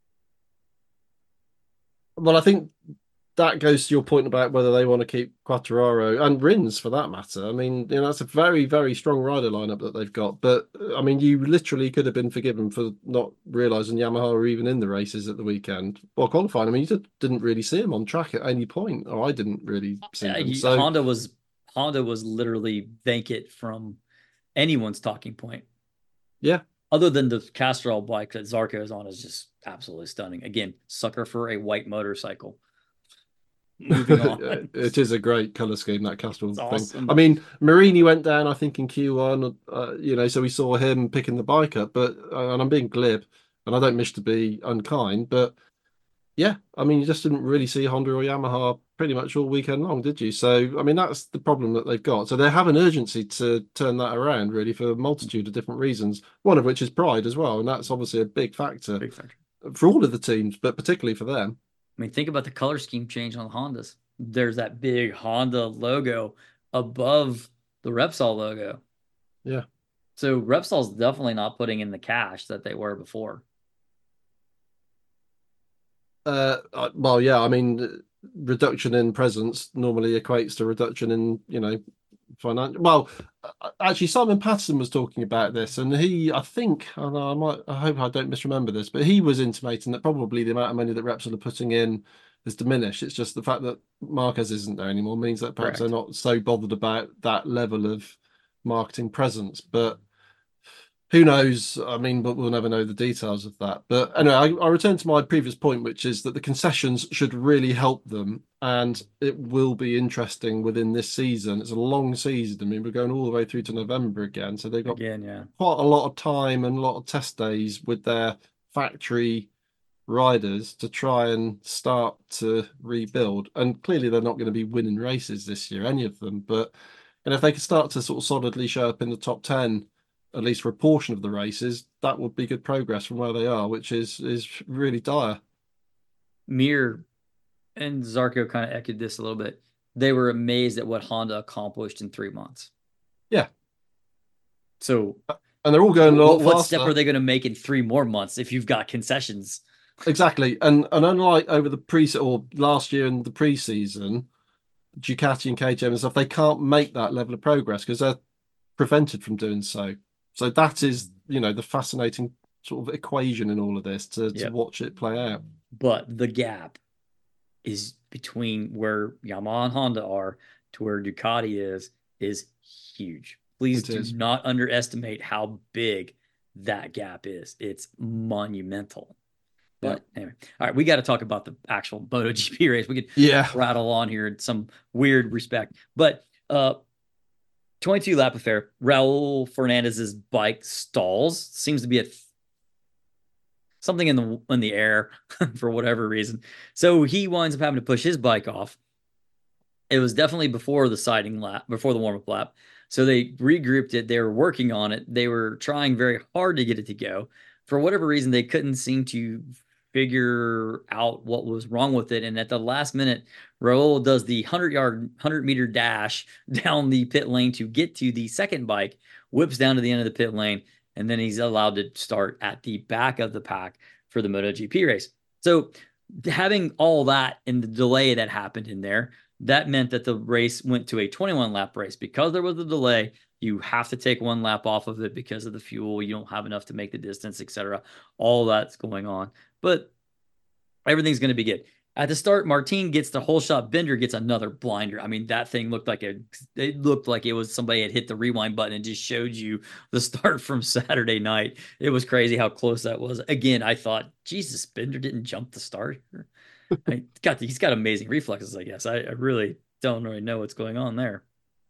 Well, I think that goes to your point about whether they want to keep Quartararo and Rins for that matter. I mean, you know, that's a very, very strong rider lineup that they've got. But I mean, you literally could have been forgiven for not realizing Yamaha were even in the races at the weekend. Well, qualifying, I mean, you didn't really see them on track at any point, or I didn't really see them. Uh, so Honda was Honda was literally vacant from anyone's talking point. Yeah. Other than the Castrol bike that Zarco is on is just absolutely stunning. Again, sucker for a white motorcycle. Moving on. It is a great color scheme, that Castrol thing. Awesome. I mean, Marini went down, I think, in Q one, uh, you know, so we saw him picking the bike up. But, uh, and I'm being glib, and I don't wish to be unkind, but yeah, I mean, you just didn't really see Honda or Yamaha pretty much all weekend long, did you? So, I mean, that's the problem that they've got. So they have an urgency to turn that around, really, for a multitude of different reasons, one of which is pride as well. And that's obviously a big factor, big factor. for all of the teams, but particularly for them. I mean, think about the color scheme change on the Hondas. There's that big Honda logo above the Repsol logo. Yeah. So Repsol's definitely not putting in the cash that they were before. Uh, well, yeah, I mean, reduction in presence normally equates to reduction in, you know, financial. Well, actually, Simon Patterson was talking about this, and he, I think, I, know, I might, I hope I don't misremember this, but he was intimating that probably the amount of money that Repsol are putting in has diminished. It's just the fact that Marquez isn't there anymore means that perhaps Correct. They're not so bothered about that level of marketing presence, but. Who knows? I mean, but we'll never know the details of that. But anyway, I, I return to my previous point, which is that the concessions should really help them. And it will be interesting within this season. It's a long season. I mean, we're going all the way through to November again. So they've got again, yeah. quite a lot of time and a lot of test days with their factory riders to try and start to rebuild. And clearly, they're not going to be winning races this year, any of them. But and if they could start to sort of solidly show up in the top ten, at least for a portion of the races, that would be good progress from where they are, which is is really dire. Mir and Zarco kind of echoed this a little bit. They were amazed at what Honda accomplished in three months. Yeah. So, and they're all going a lot what, what faster. step are they going to make in three more months if you've got concessions? Exactly. And and unlike over the pre or last year in the preseason, Ducati and K T M and stuff, they can't make that level of progress because they're prevented from doing so. So that is, you know, the fascinating sort of equation in all of this to, to Yep. watch it play out. But the gap is between where Yamaha and Honda are to where Ducati is, is huge. Please It do is. not underestimate how big that gap is. It's monumental. But Yeah. anyway, all right, we got to talk about the actual MotoGP race. We could Yeah. rattle on here in some weird respect. But uh twenty-two lap affair, Raul Fernandez's bike stalls. Seems to be a th- something in the in the air for whatever reason. So he winds up having to push his bike off. It was definitely before the siding lap, before the warm-up lap. So they regrouped it. They were working on it. They were trying very hard to get it to go. For whatever reason, they couldn't seem to figure out what was wrong with it. And at the last minute, Raul does the hundred yard, hundred meter dash down the pit lane to get to the second bike, whips down to the end of the pit lane, and then he's allowed to start at the back of the pack for the MotoGP race. So having all that and the delay that happened in there, that meant that the race went to a twenty-one lap race. Because there was a delay, you have to take one lap off of it because of the fuel. You don't have enough to make the distance, et cetera. All that's going on. But everything's going to be good. At the start, Martin gets the whole shot. Binder gets another blinder. I mean, that thing looked like a, it looked like it was somebody had hit the rewind button and just showed you the start from Saturday night. It was crazy how close that was. Again, I thought, Jesus, Binder didn't jump the start. I got he's got amazing reflexes, I guess. I, I really don't really know what's going on there.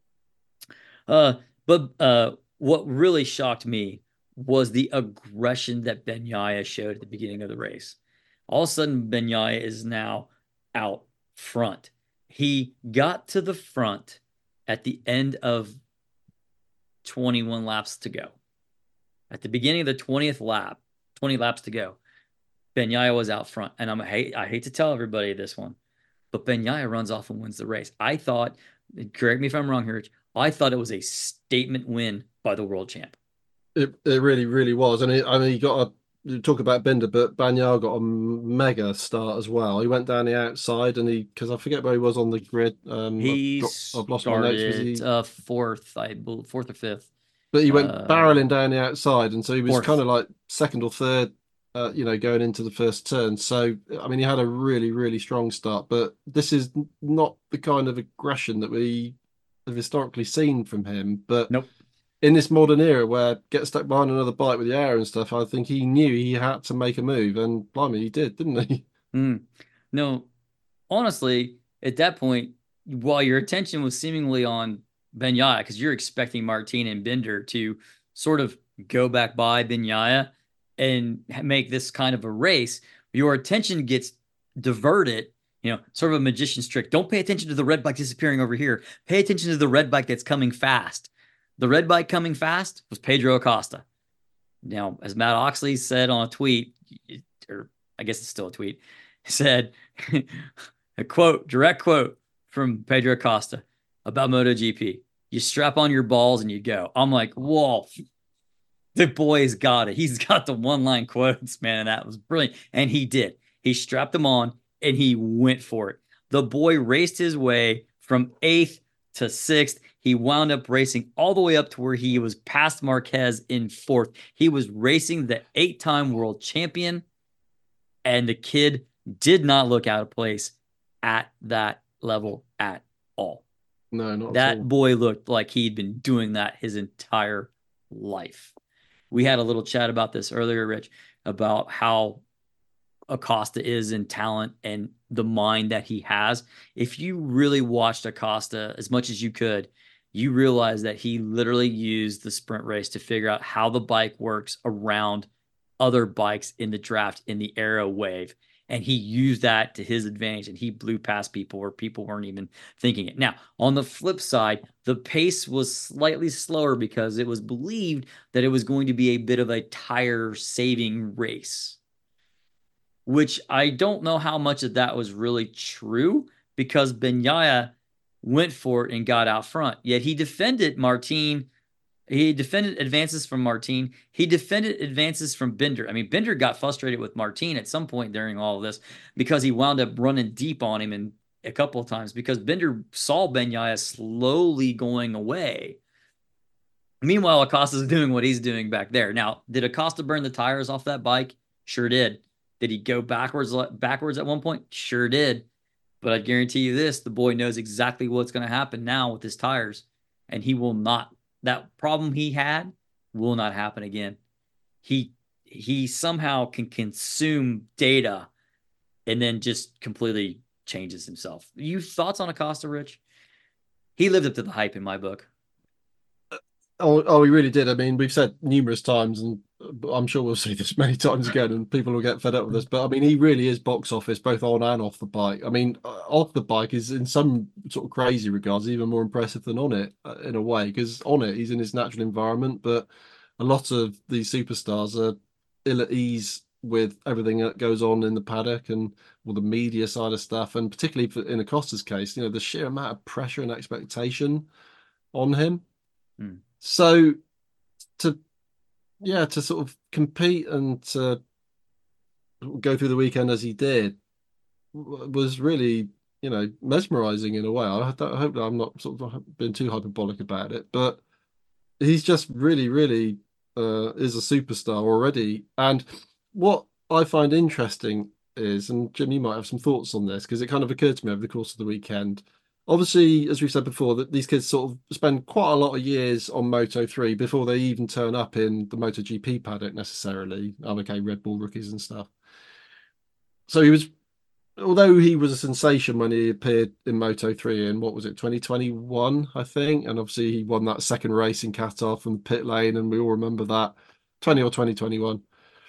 Uh, but uh, what really shocked me was the aggression that Bagnaia showed at the beginning of the race. All of a sudden, Bagnaia is now out front. He got to the front at the end of twenty-one laps to go. At the beginning of the twentieth lap, twenty laps to go, Bagnaia was out front. And I'm I hate, I hate to tell everybody this one, but Bagnaia runs off and wins the race. I thought, correct me if I'm wrong here, I thought it was a statement win by the world champ. It it really, really was. And it, I mean, you got to talk about Binder, but Bagnaia got a mega start as well. He went down the outside and he, because I forget where he was on the grid. Um, He I've, I've lost my notes. Was started he? uh, fourth, I believe, fourth or fifth. But he went Uh, barreling down the outside, and so he was fourth. kind of like second or third, uh, you know, going into the first turn. So I mean, he had a really, really strong start. But this is not the kind of aggression that we have historically seen from him. But Nope. in this modern era where get stuck behind another bike with the air and stuff, I think he knew he had to make a move, and blimey, he did, didn't he? Mm. No, honestly, at that point, while your attention was seemingly on Bagnaia, because you're expecting Martin and Binder to sort of go back by Bagnaia and make this kind of a race, your attention gets diverted. You know, sort of a magician's trick. Don't pay attention to the red bike disappearing over here. Pay attention to the red bike that's coming fast. The red bike coming fast was Pedro Acosta. Now, as Matt Oxley said on a tweet, or I guess it's still a tweet, said a quote, direct quote from Pedro Acosta about MotoGP. You strap on your balls and you go. I'm like, whoa, the boy's got it. He's got the one line quotes, man. That was brilliant. And he did. He strapped them on and he went for it. The boy raced his way from eighth to sixth. He wound up racing all the way up to where he was past Marquez in fourth. He was racing the eight time world champion. And the kid did not look out of place at that level at all. No, not that at all. boy looked like he'd been doing that his entire life. We had a little chat about this earlier, Rich, about how Acosta is in talent and the mind that he has. If you really watched Acosta as much as you could, you realize that he literally used the sprint race to figure out how the bike works around other bikes in the draft in the Aero wave. And he used that to his advantage, and he blew past people where people weren't even thinking it. Now, on the flip side, the pace was slightly slower because it was believed that it was going to be a bit of a tire saving race, which I don't know how much of that was really true because Bagnaia went for it and got out front. Yet he defended Martin. He defended advances from Martin. He defended advances from Binder. I mean, Binder got frustrated with Martin at some point during all of this because he wound up running deep on him and a couple of times because Binder saw Bagnaia slowly going away. Meanwhile, Acosta's doing what he's doing back there. Now, did Acosta burn the tires off that bike? Sure did. Did he go backwards backwards at one point? Sure did. But I guarantee you this, the boy knows exactly what's going to happen now with his tires, and he will not, that problem he had will not happen again. He he somehow can consume data and then just completely changes himself. You thoughts on Acosta, Rich? He lived up to the hype in my book. Oh, oh, he really did. I mean, we've said numerous times, and I'm sure we'll see this many times again, and people will get fed up with us. But I mean, he really is box office, both on and off the bike. I mean, uh, off the bike is in some sort of crazy regards even more impressive than on it, uh, in a way, because on it he's in his natural environment, but a lot of these superstars are ill at ease with everything that goes on in the paddock and all the media side of stuff, and particularly for, in Acosta's case, you know, the sheer amount of pressure and expectation on him. Hmm. So to yeah, to sort of compete and to go through the weekend as he did was really, you know, mesmerizing in a way. I, I hope that I'm not sort of being too hyperbolic about it, but he's just really, really uh, is a superstar already. And what I find interesting is, and Jim, you might have some thoughts on this because it kind of occurred to me over the course of the weekend. Obviously, as we've said before, that these kids sort of spend quite a lot of years on Moto three before they even turn up in the MotoGP paddock necessarily. Okay, Red Bull rookies and stuff. So he was, although he was a sensation when he appeared in Moto three in what was it, twenty twenty-one, I think, and obviously he won that second race in Qatar from the pit lane, and we all remember that, twenty or twenty twenty-one.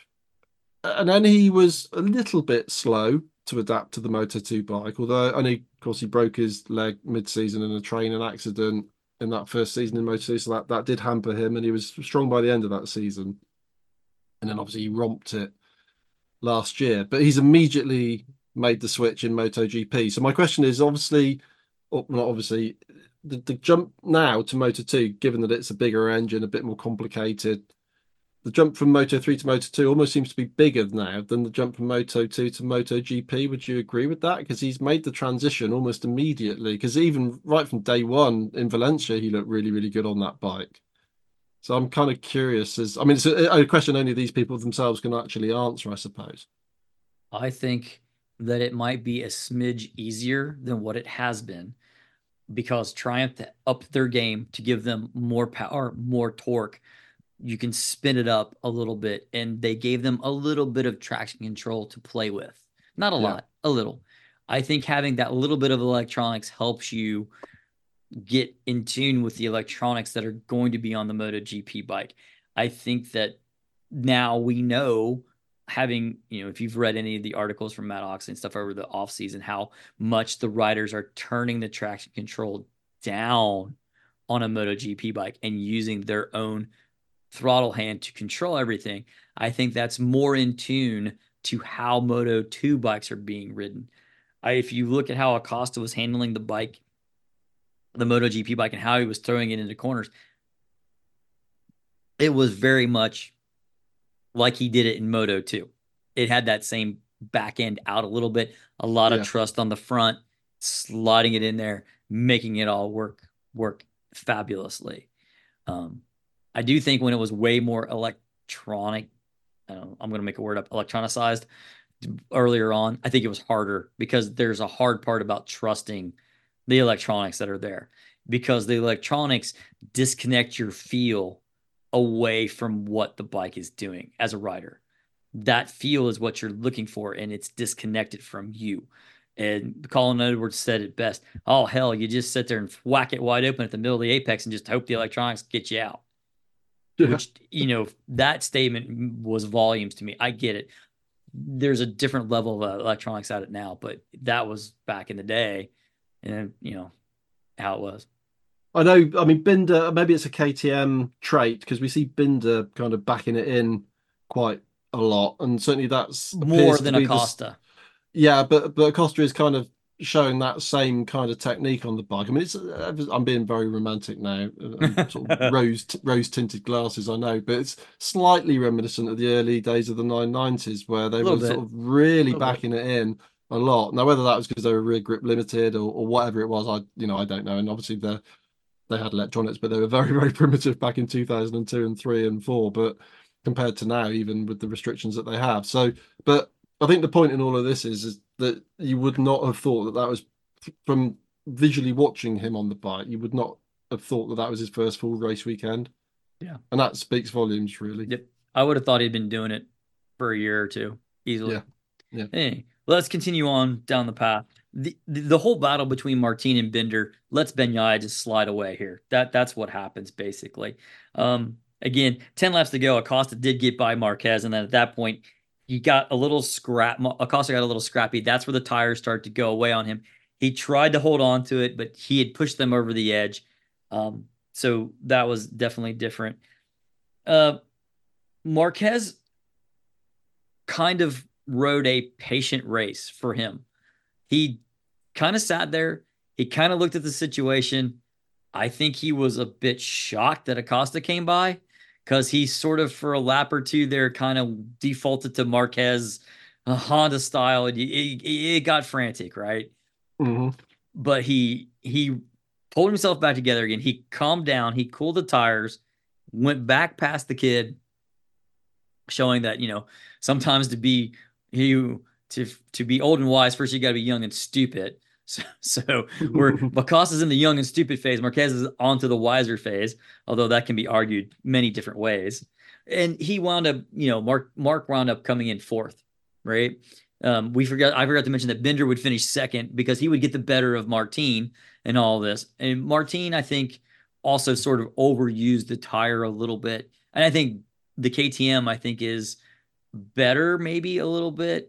And then he was a little bit slow to adapt to the Moto two bike, although only, of course, he broke his leg mid-season in a training accident in that first season in Moto two, so that, that did hamper him, and he was strong by the end of that season. And then obviously he romped it last year, but he's immediately made the switch in MotoGP. So my question is, obviously, or not obviously, the, the jump now to Moto two, given that it's a bigger engine, a bit more complicated, the jump from Moto three to Moto two almost seems to be bigger now than the jump from Moto two to MotoGP. Would you agree with that? Because he's made the transition almost immediately. Because even right from day one in Valencia, he looked really, really good on that bike. So I'm kind of curious. As I mean, it's a, a question only these people themselves can actually answer, I suppose. I think that it might be a smidge easier than what it has been because Triumph upped their game to give them more power, more torque. You can spin it up a little bit, and they gave them a little bit of traction control to play with. Not a Yeah. lot, a little. I think having that little bit of electronics helps you get in tune with the electronics that are going to be on the MotoGP bike. I think that now we know, having, you know, if you've read any of the articles from Matt Oxley and stuff over the off season, how much the riders are turning the traction control down on a MotoGP bike and using their own throttle hand to control everything. I think that's more in tune to how Moto two bikes are being ridden. I, if you look at how Acosta was handling the bike, the MotoGP bike, and how he was throwing it into corners, it was very much like he did it in Moto two. It had that same back end out a little bit, a lot of Yeah. trust on the front, sliding it in there, making it all work work fabulously. Um, I do think when it was way more electronic, I don't know, I'm going to make a word up, electronicized earlier on, I think it was harder because there's a hard part about trusting the electronics that are there because the electronics disconnect your feel away from what the bike is doing as a rider. That feel is what you're looking for, and it's disconnected from you. And Colin Edwards said it best. Oh, hell, you just sit there and whack it wide open at the middle of the apex and just hope the electronics get you out. Yeah. which, you know, that statement was volumes to me. I get it. There's a different level of uh, electronics at it now, but that was back in the day, and you know how it was. I know. I mean, Binder. Maybe it's a K T M trait because we see Binder kind of backing it in quite a lot, and certainly that's More appears to than be this. Acosta. Yeah, but but Acosta is kind of showing that same kind of technique on the bike. I mean, it's I'm being very romantic now, and sort of A rose rose tinted glasses, I know, but it's slightly reminiscent of the early days of the nine nineties where they little were bit, sort of a really little bit. backing it in a lot. Now, whether that was because they were rear grip limited or, or whatever it was, I you know I don't know. And obviously they they had electronics, but they were very very primitive back in two thousand two and three and four. But compared to now, even with the restrictions that they have, so but I think the point in all of this is is that you would not have thought that that was from visually watching him on the bike. You would not have thought that that was his first full race weekend, Yeah. and that speaks volumes, really. Yep. I would have thought he'd been doing it for a year or two easily. Yeah, yeah. Hey, let's continue on down the path. The, the the whole battle between Martin and Binder lets Benyai just slide away here. That that's what happens basically. Um, again, ten laps to go. Acosta did get by Marquez, and then at that point, he got a little scrap. Acosta got a little scrappy. That's where the tires started to go away on him. He tried to hold on to it, but he had pushed them over the edge. Um, so that was definitely different. Uh, Marquez kind of rode a patient race for him. He kind of sat there. He kind of looked at the situation. I think he was a bit shocked that Acosta came by because he sort of, for a lap or two there, kind of defaulted to Marquez, uh, Honda style. And it, it, it got frantic, right? Hmm. But he he pulled himself back together again. He calmed down. He cooled the tires, went back past the kid, showing that, you know, sometimes to be you to to be old and wise, first you got to be young and stupid. So, so we're Bacas is in the young and stupid phase. Marquez is onto the wiser phase, although that can be argued many different ways. And he wound up, you know, Mark Mark wound up coming in fourth, right? Um, we forgot I forgot to mention that Binder would finish second because he would get the better of Martin and all this. And Martin, I think, also sort of overused the tire a little bit. And I think the K T M, I think, is better, maybe a little bit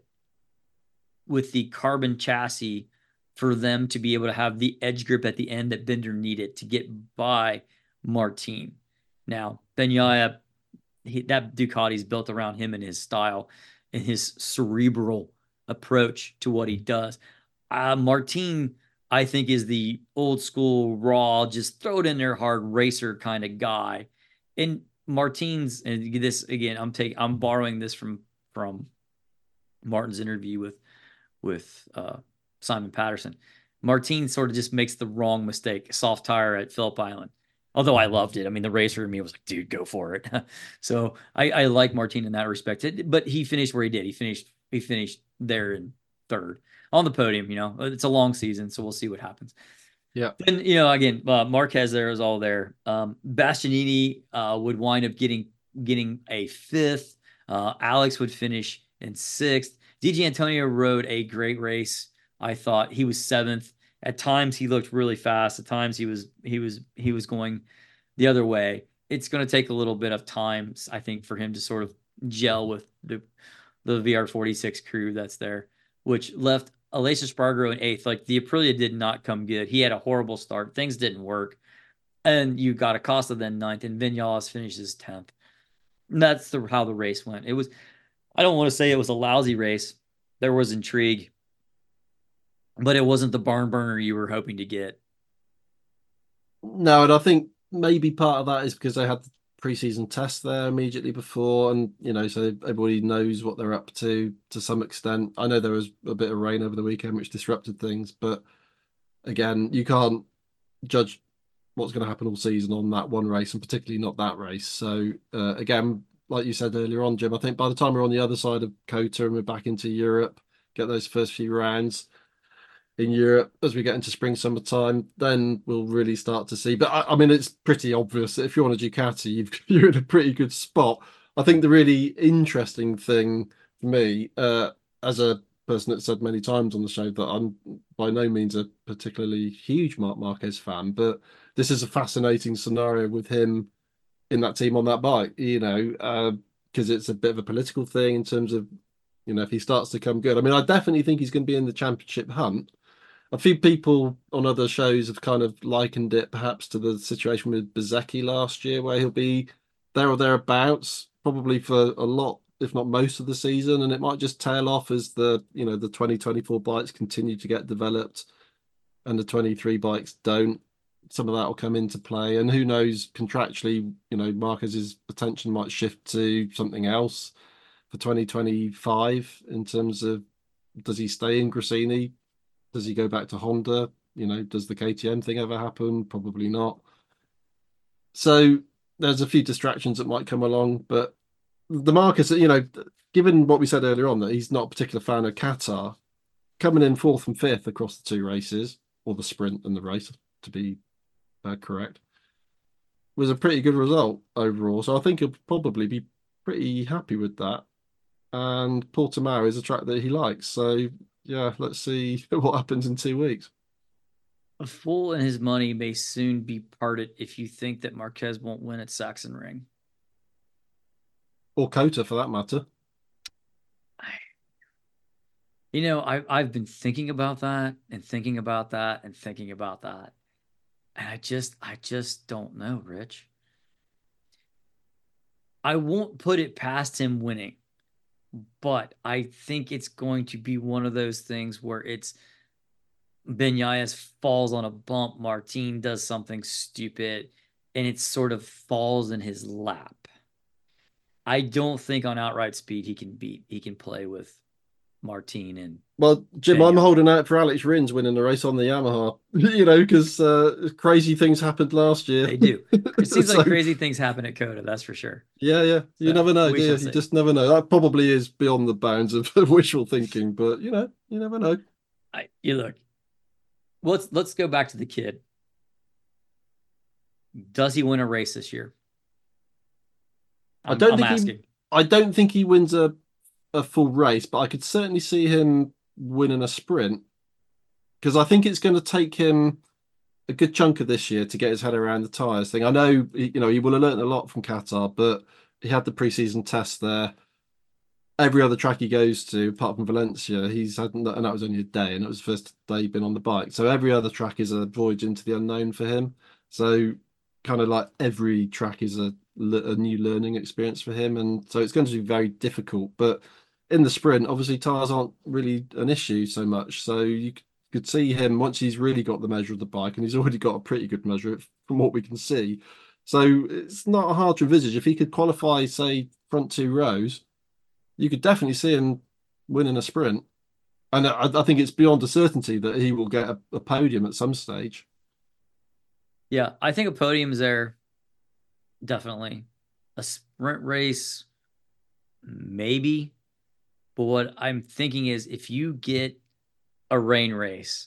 with the carbon chassis for them to be able to have the edge grip at the end that Bender needed to get by Martin. Now, Benyaya, he, that Ducati is built around him and his style and his cerebral approach to what he does. Uh, Martin, I think, is the old school, raw, just throw it in there hard racer kind of guy. And Martin's, and this again, I'm taking, I'm borrowing this from from Martin's interview with with uh, Simon Patterson. Martin sort of just makes the wrong mistake, soft tire at Phillip Island. Although I loved it. I mean, the racer in me was like, dude, go for it. So I, I like Martin in that respect. But he finished where he did. He finished he finished there in third on the podium. You know, it's a long season, so we'll see what happens. Yeah. And you know, again, uh, Marquez there is all there. Um, Bastianini uh, would wind up getting getting a fifth. Uh, Alex would finish in sixth. D J Antonio rode a great race. I thought he was seventh. At times he looked really fast. At times he was he was he was going the other way. It's going to take a little bit of time, I think, for him to sort of gel with the the V R forty-six crew that's there, which left Aleix Espargaro in eighth. Like the Aprilia did not come good. He had a horrible start. Things didn't work. And you got Acosta then ninth, and Vinales finishes tenth. And that's the, how the race went. It was, I don't want to say it was a lousy race. There was intrigue, but it wasn't the barn burner you were hoping to get. No, and I think maybe part of that is because they had the preseason test there immediately before, and you know, so everybody knows what they're up to to some extent. I know there was a bit of rain over the weekend, which disrupted things, but again, you can't judge what's going to happen all season on that one race, and particularly not that race. So uh, again, like you said earlier on, Jim, I think by the time we're on the other side of COTA and we're back into Europe, get those first few rounds in Europe as we get into spring summertime, then we'll really start to see. But I, I mean, it's pretty obvious that if you're on a Ducati, you've, you're in a pretty good spot. I think the really interesting thing for me, uh, as a person that said many times on the show that I'm by no means a particularly huge Marc Marquez fan, but this is a fascinating scenario with him in that team on that bike, you know, uh, because it's a bit of a political thing in terms of, you know, if he starts to come good. I mean, I definitely think he's going to be in the championship hunt. A few people on other shows have kind of likened it perhaps to the situation with Bezecchi last year, where he'll be there or thereabouts, probably for a lot, if not most of the season, and it might just tail off as the, you know, the twenty twenty-four bikes continue to get developed and the twenty-three bikes don't. Some of that will come into play, and who knows, contractually, you know, Marquez's attention might shift to something else for twenty twenty-five in terms of, does he stay in Gresini? Does he go back to Honda? You know, does the K T M thing ever happen? Probably not. So there's a few distractions that might come along, but the Marcus, you know, given what we said earlier on, that he's not a particular fan of Qatar, coming in fourth and fifth across the two races, or the sprint and the race, to be uh, correct, was a pretty good result overall. So I think he'll probably be pretty happy with that. And Portimao is a track that he likes. So yeah, let's see what happens in two weeks. A fool and his money may soon be parted if you think that Marquez won't win at Sachsenring. Or COTA for that matter. You know, I, I've been thinking about that and thinking about that and thinking about that. And I just, I just don't know, Rich. I won't put it past him winning, but I think it's going to be one of those things where it's Benyayes falls on a bump, Martin does something stupid, and it sort of falls in his lap. I don't think on outright speed he can beat, he can play with Martin and Well, Jim, I'm Benyayes. holding out for Alex Rins winning the race on the Yamaha, you know, because uh, crazy things happened last year. They do. It seems So, like crazy things happen at COTA, that's for sure. yeah, yeah, you So never know, we do you? shall You see. just never know. That probably is beyond the bounds of wishful thinking, but you know, you never know. I, you look, let's let's go back to the kid. Does he win a race this year? I I'm don't I'm think he, asking. I don't think he wins a a full race, but I could certainly see him winning a sprint because I think it's going to take him a good chunk of this year to get his head around the tyres thing. I know, you know, he will have learned a lot from Qatar, but he had the preseason test there. Every other track he goes to, apart from Valencia, he's had, and that was only a day, and it was the first day he'd been on the bike. So every other track is a voyage into the unknown for him. So kind of like every track is a, a new learning experience for him, and so it's going to be very difficult. But in the sprint, obviously tyres aren't really an issue so much. So you could see him once he's really got the measure of the bike, and he's already got a pretty good measure from what we can see. So it's not hard to envisage if he could qualify, say, front two rows, you could definitely see him winning a sprint. And I, I think it's beyond a certainty that he will get a, a podium at some stage. Yeah, I think a podium's there, definitely. A sprint race, maybe. But what I'm thinking is if you get a rain race,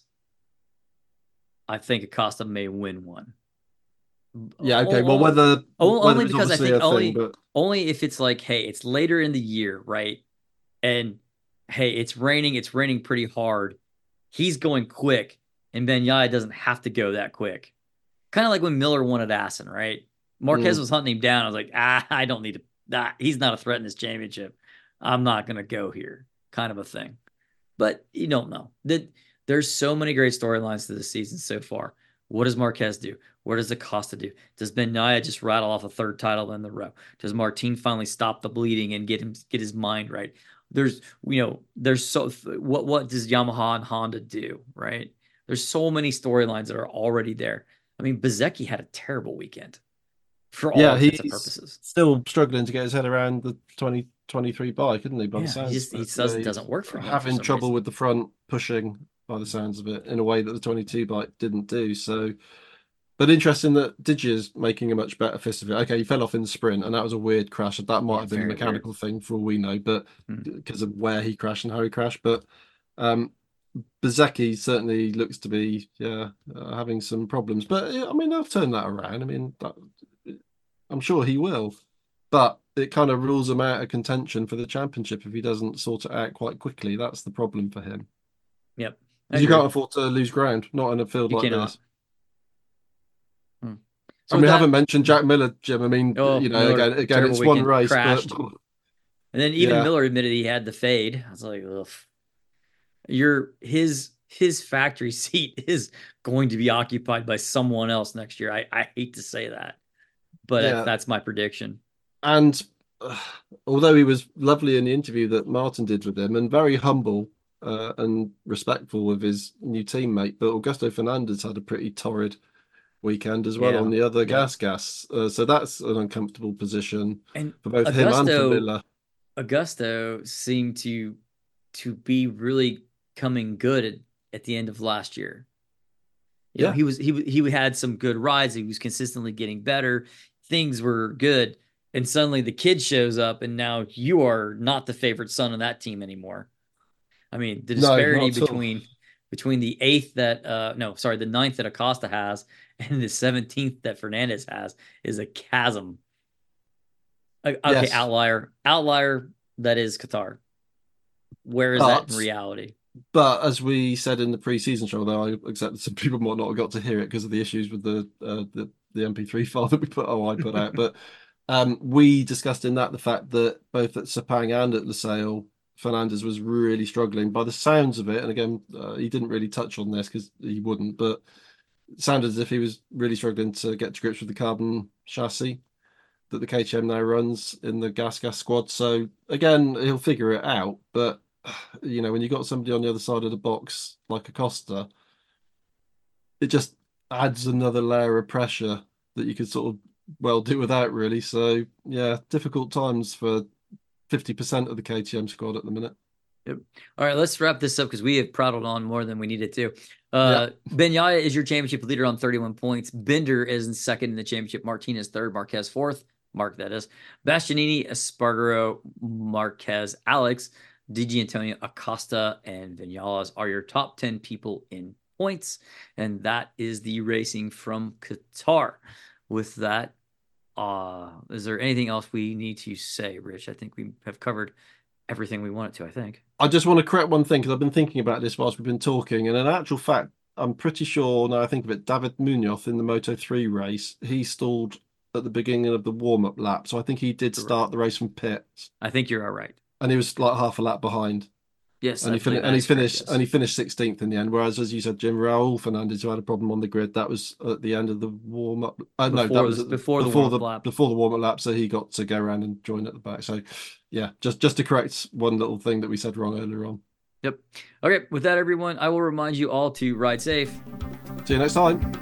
I think Acosta may win one. Yeah, okay. Well, whether whether Only it's because I obviously think a thing, only but only if it's like, hey, it's later in the year, right? And hey, it's raining, it's raining pretty hard. He's going quick, and Benyai doesn't have to go that quick. Kind of like when Miller won at Assen, right? Marquez mm, was hunting him down. I was like, ah, I don't need to. Ah, he's not a threat in this championship. I'm not gonna go here, kind of a thing. But you don't know. That there's so many great storylines to this season so far. What does Marquez do? What does Acosta do? Does Benyaya just rattle off a third title in the row? Does Martin finally stop the bleeding and get him get his mind right? There's you know there's so what what does Yamaha and Honda do, right? There's so many storylines that are already there. I mean, Bezecchi had a terrible weekend for all yeah, intents and he's purposes. still struggling to get his head around the twenty twenty-three bike, isn't he? By the Yeah, he sounds just of he it, yeah, says it doesn't he's work for him for having some trouble reason. with the front pushing by the sounds of it in a way that the twenty-two bike didn't do. So, but interesting that Digier's making a much better fist of it. Okay, he fell off in the sprint, and that was a weird crash. That might Yeah, have been a very weird. mechanical thing for all we know, but Hmm. because of where he crashed and how he crashed. But um, Bezecchi certainly looks to be, yeah, uh, having some problems. But yeah, I mean, they'll turn that around. I mean, that, I'm sure he will. But it kind of rules him out of contention for the championship if he doesn't sort it out quite quickly. That's the problem for him. Yep, I Because you agree. can't afford to lose ground, not in a field You like cannot. this. Hmm. So And with we that, haven't mentioned Jack Miller, Jim. I mean, oh, you know, Miller, again, again, terrible it's one weekend, race, but crashed. And then even yeah, Miller admitted he had the fade. I was like, ugh. Your his his factory seat is going to be occupied by someone else next year. I, I hate to say that, but that's, yeah. that's my prediction. And uh, although he was lovely in the interview that Martin did with him and very humble uh, and respectful of his new teammate, but Augusto Fernandez had a pretty torrid weekend as well on Yeah, the other yeah. gas gas. Uh, so that's an uncomfortable position And for both him and for Augusto Miller. Augusto seemed to to be really coming good at, at the end of last year. You know, Yeah, he was he he had some good rides. He was consistently getting better. Things were good, and suddenly the kid shows up, and now you are not the favorite son of that team anymore. I mean, the no, disparity not at all. between between the eighth that uh no, sorry, the ninth that Acosta has and the seventeenth that Fernandez has is a chasm. Okay, Yes, outlier, outlier. That is Qatar. Where is that in but reality? but as we said in the pre-season show, though I accept that some people might not have got to hear it because of the issues with the uh, the the M P three file that we put, oh, I put out, but um, we discussed in that the fact that both at Sepang and at Losail, Fernandez was really struggling by the sounds of it. And again, uh, he didn't really touch on this because he wouldn't, but it sounded as if he was really struggling to get to grips with the carbon chassis that the K T M now runs in the gas gas squad. So again, he'll figure it out. But you know, when you got somebody on the other side of the box like Acosta, it just adds another layer of pressure that you could sort of well do without really. So yeah, difficult times for fifty percent of the K T M squad at the minute. Yep. All right, let's wrap this up because we have prattled on more than we needed to. Yeah. Uh, Benyaya is your championship leader on thirty-one points. Bender is in second in the championship. Martinez third. Marquez fourth. Mark, that is. Bastianini, Espargaro, Marquez, Alex, Di Giannantonio, Acosta, and Vinales are your top ten people in points. And that is the racing from Qatar. With that, uh, is there anything else we need to say, Rich? I think we have covered everything we wanted to, I think. I just want to correct one thing because I've been thinking about this whilst we've been talking, and in actual fact, I'm pretty sure now I think of it, David Munoz in the Moto three race, he stalled at the beginning of the warm-up lap. So I think he did start the race from pits. I think you're all right. And he was like half a lap behind. Yes, And I he finished believe and that he is correct. finished Yes. and he finished sixteenth in the end. Whereas as you said, Jim Raul Fernandez, who had a problem on the grid, that was at the end of the warm up. Uh, no, that Before was the, at the, before the before warm-up the lap. before the warm up lap. So he got to go around and join at the back. So yeah, just just to correct one little thing that we said wrong earlier on. Yep. Okay. With that, everyone, I will remind you all to ride safe. See you next time.